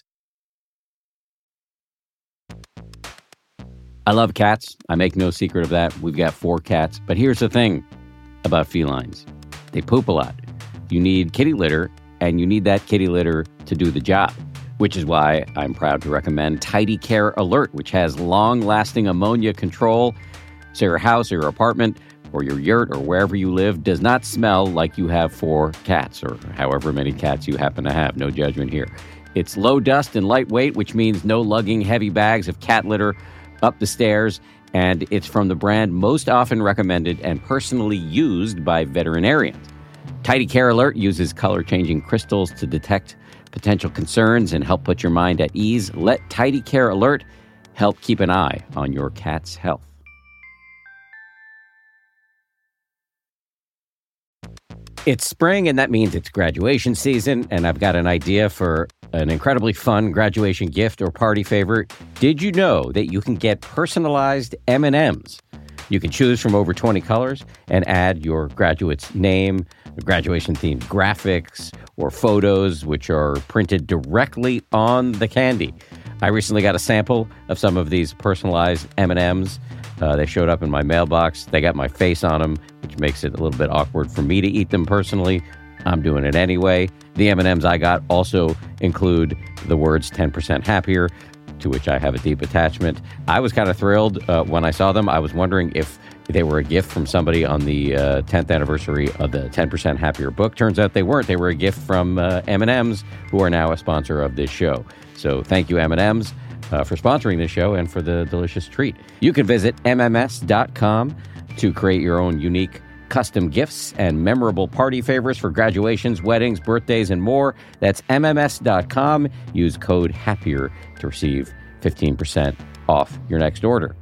I love cats. I make no secret of that. We've got four cats. But here's the thing about felines. They poop a lot. You need kitty litter, and you need that kitty litter to do the job, which is why I'm proud to recommend Tidy Care Alert, which has long-lasting ammonia control. So your house or your apartment or your yurt or wherever you live does not smell like you have four cats or however many cats you happen to have. No judgment here. It's low dust and lightweight, which means no lugging heavy bags of cat litter up the stairs. And it's from the brand most often recommended and personally used by veterinarians. Tidy Care Alert uses color-changing crystals to detect potential concerns and help put your mind at ease. Let Tidy Care Alert help keep an eye on your cat's health. It's spring, and that means it's graduation season, and I've got an idea for an incredibly fun graduation gift or party favor. Did you know that you can get personalized M and M's? You can choose from over twenty colors and add your graduate's name, graduation-themed graphics, or photos, which are printed directly on the candy. I recently got a sample of some of these personalized M and M's. Uh, they showed up in my mailbox. They got my face on them, which makes it a little bit awkward for me to eat them personally. I'm doing it anyway. The M and M's I got also include the words ten percent happier, to which I have a deep attachment. I was kind of thrilled uh, when I saw them. I was wondering if they were a gift from somebody on the uh, tenth anniversary of the ten percent Happier book. Turns out they weren't. They were a gift from uh, M and M's, who are now a sponsor of this show. So thank you, M and M's. Uh, for sponsoring this show and for the delicious treat. You can visit M M S dot com to create your own unique custom gifts and memorable party favors for graduations, weddings, birthdays, and more. That's M M S dot com. Use code HAPPIER to receive fifteen percent off your next order.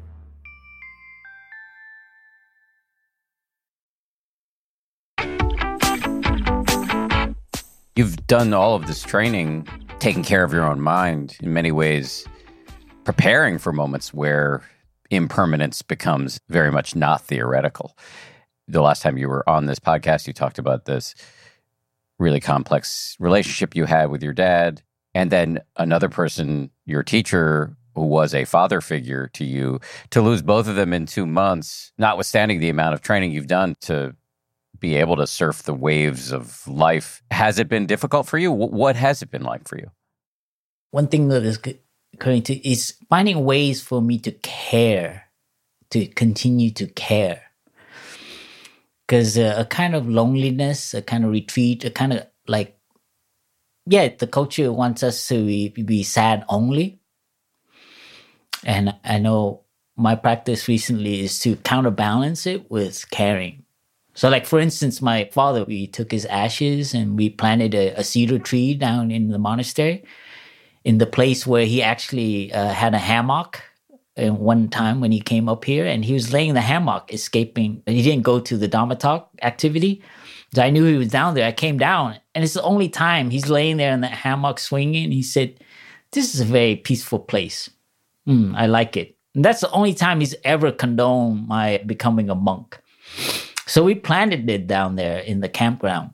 You've done all of this training, taking care of your own mind in many ways, preparing for moments where impermanence becomes very much not theoretical. The last time you were on this podcast, you talked about this really complex relationship you had with your dad, and then another person, your teacher, who was a father figure to you, to lose both of them in two months, notwithstanding the amount of training you've done to be able to surf the waves of life. Has it been difficult for you? What has it been like for you? One thing that is occurring to is finding ways for me to care, to continue to care. Because uh, a kind of loneliness, a kind of retreat, a kind of like, yeah, the culture wants us to be, be sad only. And I know my practice recently is to counterbalance it with caring. So like, for instance, my father, we took his ashes and we planted a, a cedar tree down in the monastery in the place where he actually uh, had a hammock. And one time when he came up here and he was laying in the hammock, escaping. He didn't go to the Dhamma talk activity. So I knew he was down there. I came down and it's the only time he's laying there in the hammock swinging. He said, this is a very peaceful place. Mm, I like it. And that's the only time he's ever condoned my becoming a monk. So we planted it down there in the campground.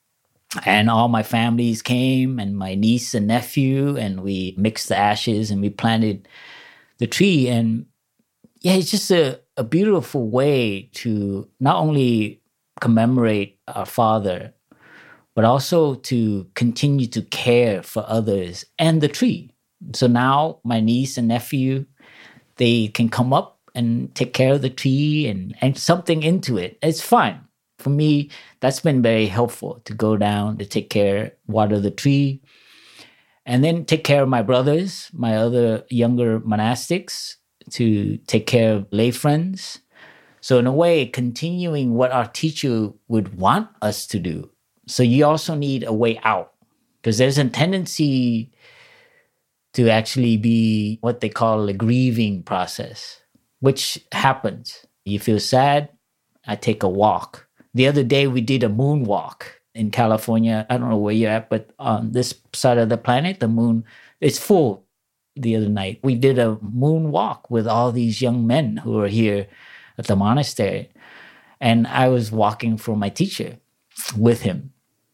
And all my families came and my niece and nephew, and we mixed the ashes and we planted the tree. And yeah, it's just a, a beautiful way to not only commemorate our father, but also to continue to care for others and the tree. So now my niece and nephew, they can come up and take care of the tree and, and something into it. It's fun. For me, that's been very helpful to go down to take care, water the tree, and then take care of my brothers, my other younger monastics, to take care of lay friends. So in a way, continuing what our teacher would want us to do. So you also need a way out, because there's a tendency to actually be what they call a grieving process, which happens. You feel sad, I take a walk. The other day we did a moon walk in California. I don't know where you're at, but on this side of the planet, the moon is full. The other night we did a moon walk with all these young men who are here at the monastery. And I was walking for my teacher with him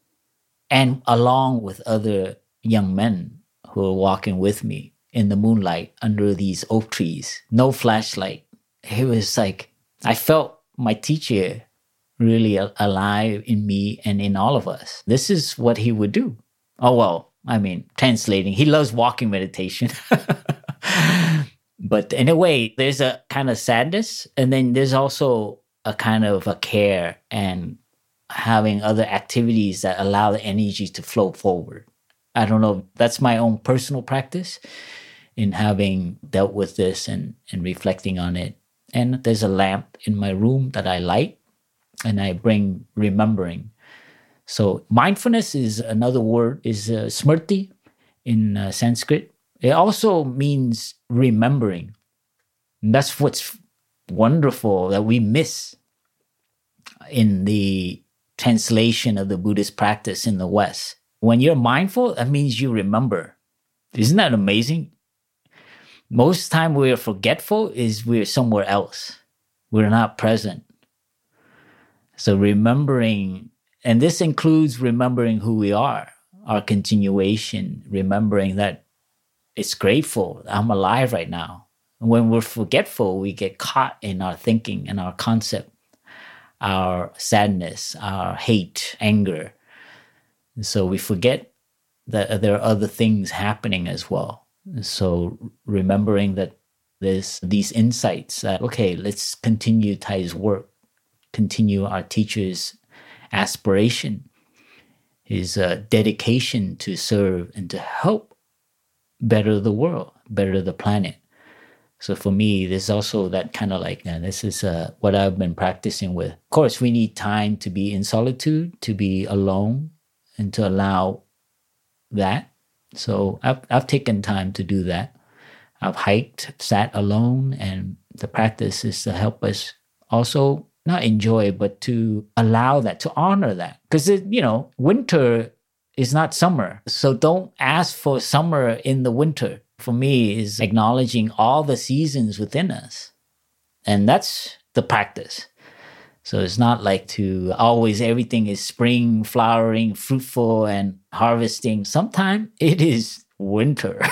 and along with other young men who were walking with me in the moonlight under these oak trees, no flashlight. It was like, I felt my teacher really alive in me and in all of us. This is what he would do. Oh, well, I mean, translating, he loves walking meditation. But in a way, there's a kind of sadness, and then there's also a kind of a care and having other activities that allow the energy to flow forward. I don't know, that's my own personal practice in having dealt with this and, and reflecting on it. And there's a lamp in my room that I light, and I bring remembering. So mindfulness is another word, is uh, smriti in uh, Sanskrit. It also means remembering. And that's what's wonderful that we miss in the translation of the Buddhist practice in the West. When you're mindful, that means you remember. Isn't that amazing? Most time we're forgetful is we're somewhere else. We're not present. So remembering, and this includes remembering who we are, our continuation, remembering that it's grateful, I'm alive right now. And when we're forgetful, we get caught in our thinking and our concept, our sadness, our hate, anger. And so we forget that there are other things happening as well. And so remembering that there's these insights that, okay, let's continue Thay's work. Continue our teacher's aspiration, his uh, dedication to serve and to help better the world, better the planet. So for me, there's also that kind of like, uh, this is uh, what I've been practicing with. Of course, we need time to be in solitude, to be alone, and to allow that. So I've, I've taken time to do that. I've hiked, sat alone, and the practice is to help us also not enjoy, but to allow that, to honor that. Because, you know, winter is not summer. So don't ask for summer in the winter. For me, is acknowledging all the seasons within us. And that's the practice. So it's not like to always everything is spring, flowering, fruitful, and harvesting. Sometimes it is winter.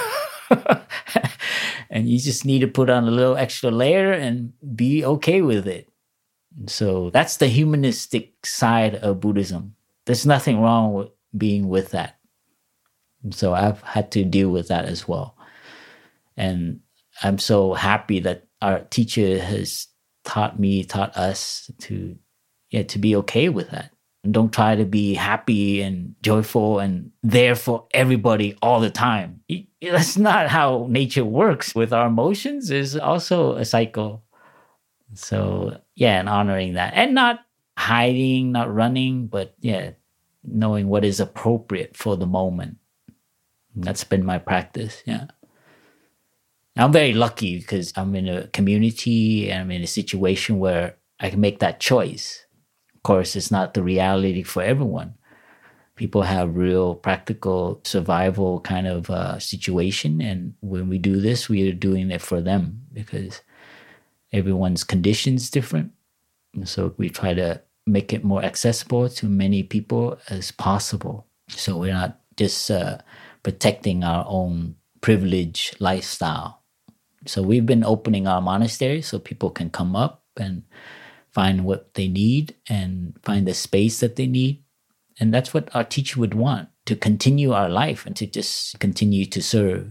And you just need to put on a little extra layer and be okay with it. So that's the humanistic side of Buddhism. There's nothing wrong with being with that. So I've had to deal with that as well. And I'm so happy that our teacher has taught me, taught us to, yeah, to be okay with that. And don't try to be happy and joyful and there for everybody all the time. That's not how nature works. With our emotions, there's also a cycle. So yeah, and honoring that. And not hiding, not running, but yeah, knowing what is appropriate for the moment. That's been my practice, yeah. I'm very lucky because I'm in a community and I'm in a situation where I can make that choice. Of course, it's not the reality for everyone. People have real practical survival kind of uh, situation. And when we do this, we are doing it for them because everyone's condition's different. And so we try to make it more accessible to many people as possible. So we're not just uh, protecting our own privilege lifestyle. So we've been opening our monastery so people can come up and find what they need and find the space that they need. And that's what our teacher would want, to continue our life and to just continue to serve.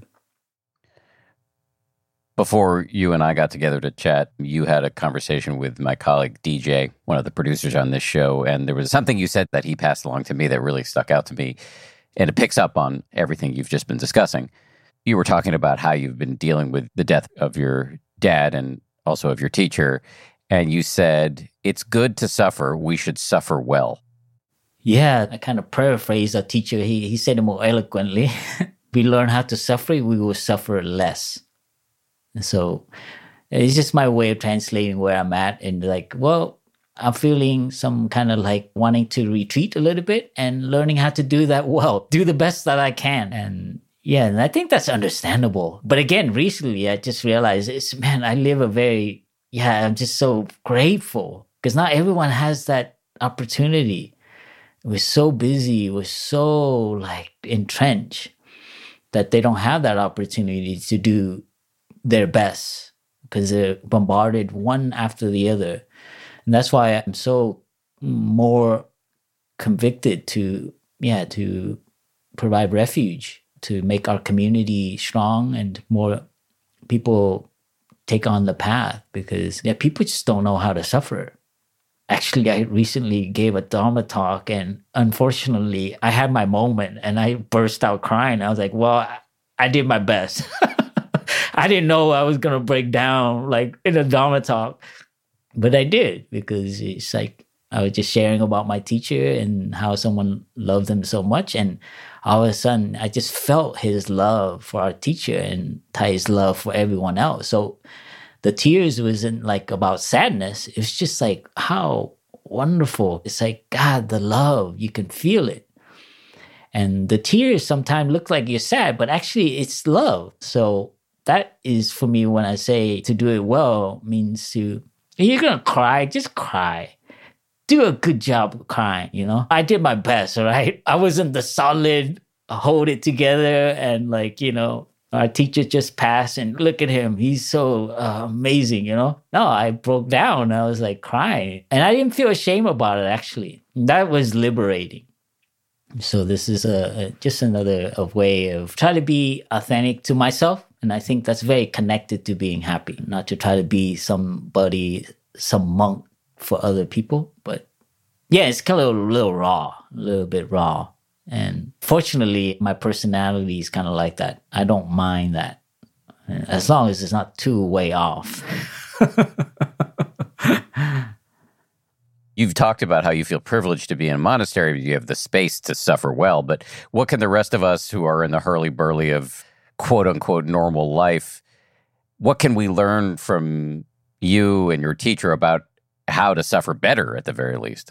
Before you and I got together to chat, you had a conversation with my colleague D J, one of the producers on this show, and there was something you said that he passed along to me that really stuck out to me, and it picks up on everything you've just been discussing. You were talking about how you've been dealing with the death of your dad and also of your teacher, and you said, it's good to suffer, we should suffer well. Yeah, I kind of paraphrased our teacher. He, he said it more eloquently. If we learn how to suffer, we will suffer less. And so it's just my way of translating where I'm at. And like, well, I'm feeling some kind of like wanting to retreat a little bit and learning how to do that well, do the best that I can. And yeah, and I think that's understandable. But again, recently, I just realized, it's, man, I live a very, yeah, I'm just so grateful because not everyone has that opportunity. We're so busy, we're so like entrenched that they don't have that opportunity to do their best because they're bombarded one after the other. And that's why I'm so more convicted to, yeah, to provide refuge, to make our community strong and more people take on the path because yeah, people just don't know how to suffer. Actually, I recently gave a Dharma talk and unfortunately I had my moment and I burst out crying. I was like, well, I did my best. I didn't know I was going to break down like in a Dharma talk, but I did because it's like I was just sharing about my teacher and how someone loved him so much. And all of a sudden, I just felt his love for our teacher and his love for everyone else. So the tears wasn't like about sadness. It was just like, how wonderful. It's like, God, the love, you can feel it. And the tears sometimes look like you're sad, but actually it's love. So that is for me when I say to do it well means to, if you're going to cry, just cry. Do a good job of crying, you know? I did my best, all right? I wasn't the solid, hold it together and like, you know, our teacher just passed and look at him. He's so uh, amazing, you know? No, I broke down. I was like crying. And I didn't feel ashamed about it, actually. That was liberating. So this is a, a just another a way of trying to be authentic to myself. And I think that's very connected to being happy, not to try to be somebody, some monk for other people. But yeah, it's kind of a little raw, a little bit raw. And fortunately, my personality is kind of like that. I don't mind that. As long as it's not too way off. You've talked about how you feel privileged to be in a monastery. You have the space to suffer well. But what can the rest of us who are in the hurly-burly of quote-unquote normal life, what can we learn from you and your teacher about how to suffer better at the very least?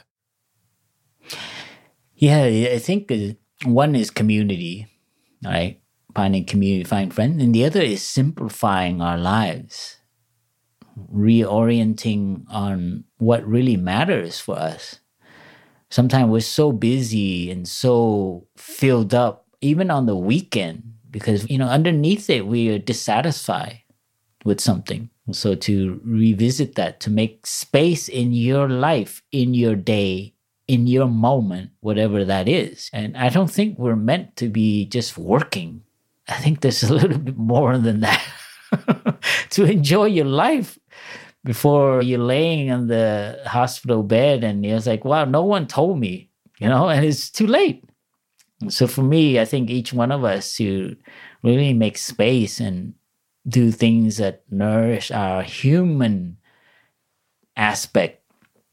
Yeah, I think one is community, right? Finding community, find friends. And the other is simplifying our lives, reorienting on what really matters for us. Sometimes we're so busy and so filled up, even on the weekend, because, you know, underneath it, we are dissatisfied with something. So to revisit that, to make space in your life, in your day, in your moment, whatever that is. And I don't think we're meant to be just working. I think there's a little bit more than that. To enjoy your life before you're laying on the hospital bed and you're like, wow, no one told me, you know, and it's too late. So for me, I think each one of us to really make space and do things that nourish our human aspect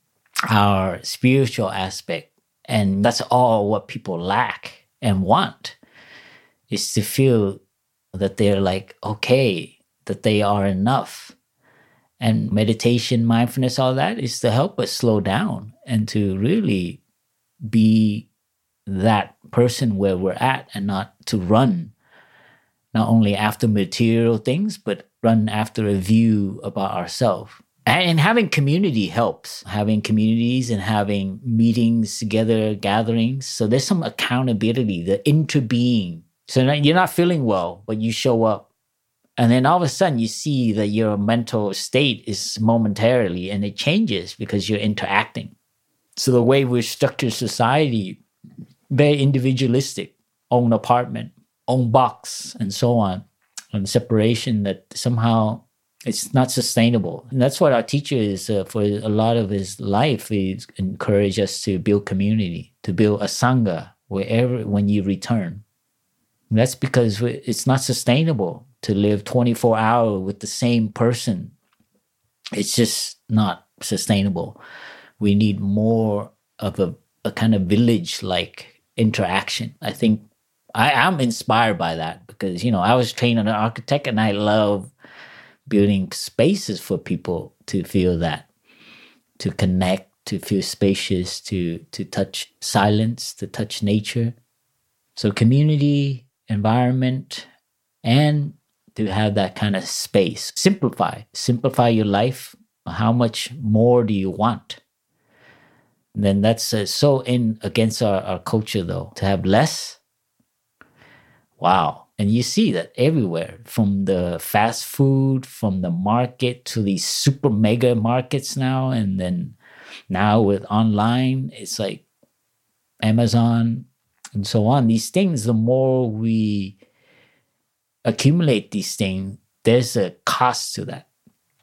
our spiritual aspect. And that's all what people lack and want, is to feel that they're like, okay, that they are enough. And meditation, mindfulness, all that is to help us slow down and to really be that person where we're at, and not to run not only after material things, but run after a view about ourselves. And having community helps. Having communities and having meetings together, gatherings. So there's some accountability, the interbeing. So you're not feeling well, but you show up. And then all of a sudden you see that your mental state is momentarily, and it changes because you're interacting. So the way we structure society, very individualistic, own apartment, own box, and so on, and separation, that somehow it's not sustainable. And that's what our teacher is, uh, for a lot of his life, he encouraged us to build community, to build a sangha wherever, when you return. And that's because it's not sustainable to live twenty-four hours with the same person. It's just not sustainable. We need more of a, a kind of village-like interaction. I think I am inspired by that because, you know, I was trained as an architect, and I love building spaces for people to feel that, to connect, to feel spacious, to, to touch silence, to touch nature. So community, environment, and to have that kind of space. Simplify. Simplify your life. How much more do you want? And then that's uh, so in against our, our culture, though, to have less. Wow. And you see that everywhere, from the fast food, from the market to these super mega markets now. And then now with online, it's like Amazon and so on. These things, the more we accumulate these things, there's a cost to that.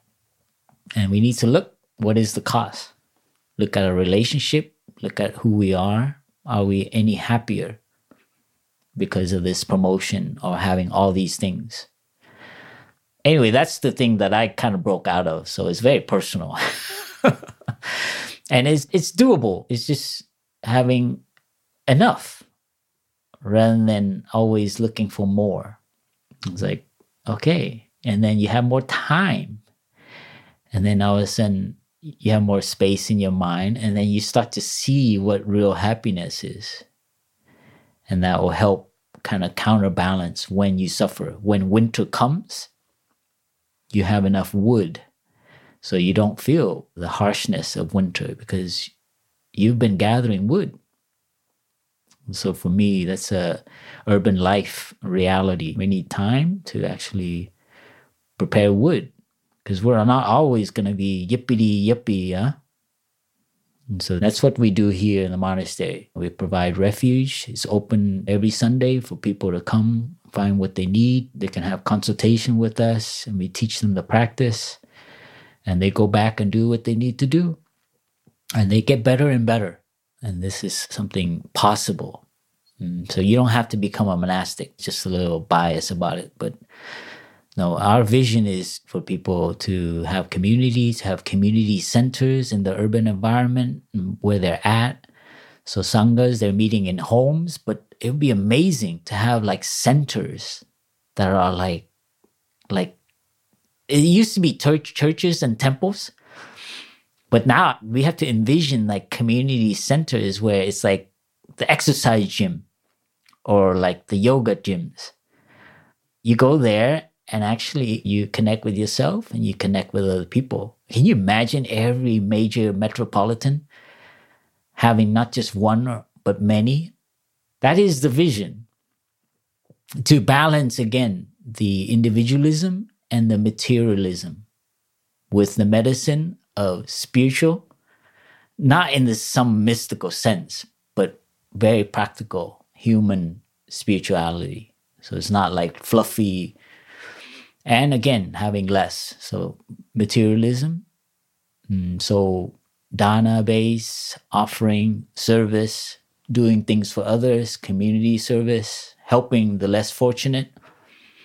And we need to look, what is the cost? Look at our relationship, look at who we are. Are we any happier because of this promotion or having all these things? Anyway, that's the thing that I kind of broke out of. So it's very personal. And it's it's doable. It's just having enough rather than always looking for more. It's like, okay. And then you have more time. And then all of a sudden, you have more space in your mind. And then you start to see what real happiness is. And that will help kind of counterbalance when you suffer. When winter comes, you have enough wood. So you don't feel the harshness of winter because you've been gathering wood. So for me, that's a urban life reality. We need time to actually prepare wood because we're not always going to be yippity yippee, huh? And so that's what we do here in the monastery. We provide refuge. It's open every Sunday for people to come find what they need. They can have consultation with us, and we teach them the practice. And they go back and do what they need to do. And they get better and better. And this is something possible. And so you don't have to become a monastic, just a little bias about it. But no, our vision is for people to have communities, have community centers in the urban environment where they're at. So sanghas, they're meeting in homes, but it would be amazing to have like centers that are like, like, it used to be church, churches and temples, but now we have to envision like community centers where it's like the exercise gym or like the yoga gyms. You go there and actually you connect with yourself and you connect with other people. Can you imagine every major metropolitan having not just one, but many? That is the vision. To balance again the individualism and the materialism with the medicine of spiritual, not in this, some mystical sense, but very practical human spirituality. So it's not like fluffy, and again, having less. So materialism, so dana-based, offering, service, doing things for others, community service, helping the less fortunate.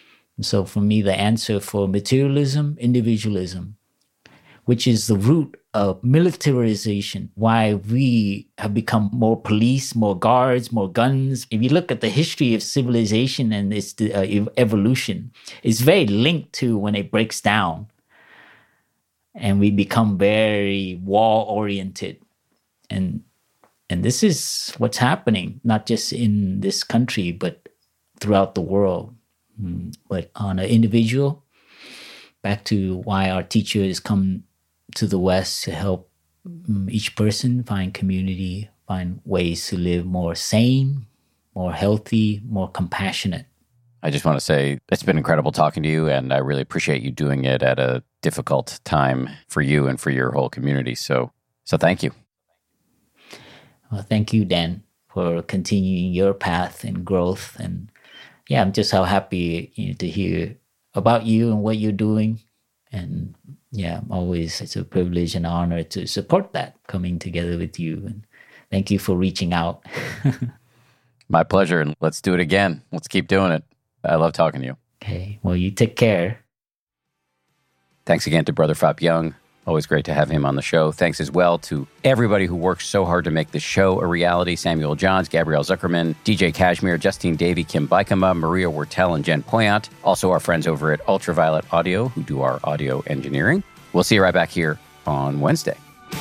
So for me, the answer for materialism, individualism, which is the root of militarization, why we have become more police, more guards, more guns. If you look at the history of civilization and its uh, evolution, it's very linked to when it breaks down and we become very war-oriented. And and this is what's happening, not just in this country, but throughout the world. But on an individual, back to why our teachers come to the West to help each person find community, find ways to live more sane, more healthy, more compassionate. I just want to say it's been incredible talking to you, and I really appreciate you doing it at a difficult time for you and for your whole community. So, so thank you. Well, thank you, Dan, for continuing your path and growth. And yeah, I'm just so happy, you know, to hear about you and what you're doing. And yeah, always it's a privilege and honor to support that, coming together with you. And thank you for reaching out. My pleasure. And let's do it again. Let's keep doing it. I love talking to you. Okay. Well, you take care. Thanks again to Brother Phap Dung. Always great to have him on the show. Thanks as well to everybody who works so hard to make this show a reality. Samuel Johns, Gabrielle Zuckerman, D J Kashmir, Justine Davey, Kim Bikama, Maria Wertel, and Jen Poyant. Also our friends over at Ultraviolet Audio who do our audio engineering. We'll see you right back here on Wednesday.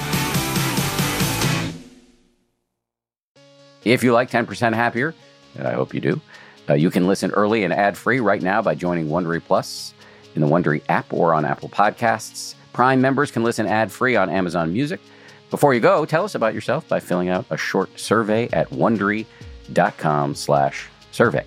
If you like ten percent Happier, and I hope you do, uh, you can listen early and ad-free right now by joining Wondery Plus in the Wondery app or on Apple Podcasts. Prime members can listen ad-free on Amazon Music. Before you go, tell us about yourself by filling out a short survey at Wondery.com slash survey.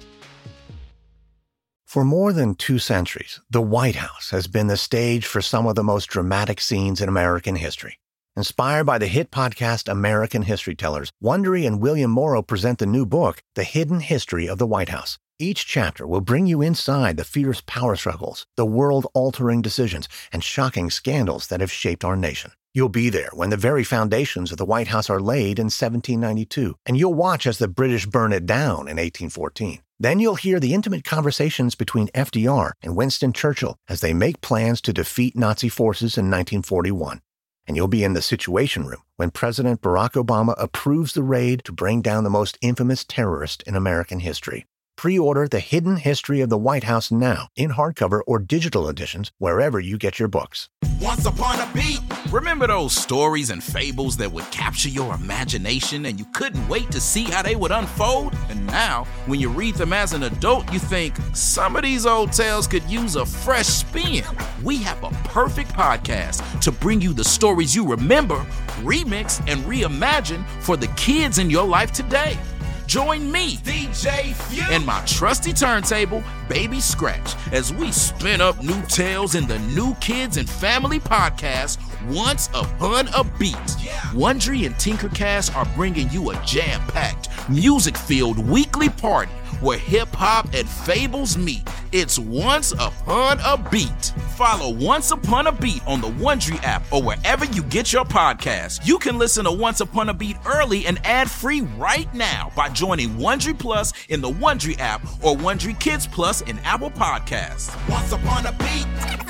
For more than two centuries, the White House has been the stage for some of the most dramatic scenes in American history. Inspired by the hit podcast American History Tellers, Wondery and William Morrow present the new book, The Hidden History of the White House. Each chapter will bring you inside the fierce power struggles, the world-altering decisions, and shocking scandals that have shaped our nation. You'll be there when the very foundations of the White House are laid in seventeen ninety-two, and you'll watch as the British burn it down in eighteen fourteen. Then you'll hear the intimate conversations between F D R and Winston Churchill as they make plans to defeat Nazi forces in nineteen forty-one. And you'll be in the Situation Room when President Barack Obama approves the raid to bring down the most infamous terrorist in American history. Pre-order The Hidden History of the White House now in hardcover or digital editions wherever you get your books. Once upon a beat. Remember those stories and fables that would capture your imagination and you couldn't wait to see how they would unfold? And now, when you read them as an adult, you think some of these old tales could use a fresh spin. We have a perfect podcast to bring you the stories you remember, remix, and reimagine for the kids in your life today. Join me, D J Few, and my trusty turntable, Baby Scratch, as we spin up new tales in the New Kids and Family podcast, Once Upon a Beat. Yeah. Wondery and Tinkercast are bringing you a jam-packed, music-filled weekly party where hip-hop and fables meet. It's Once Upon a Beat. Follow Once Upon a Beat on the Wondery app or wherever you get your podcasts. You can listen to Once Upon a Beat early and ad-free right now by joining Wondery Plus in the Wondery app or Wondery Kids Plus in Apple Podcasts. Once Upon a Beat.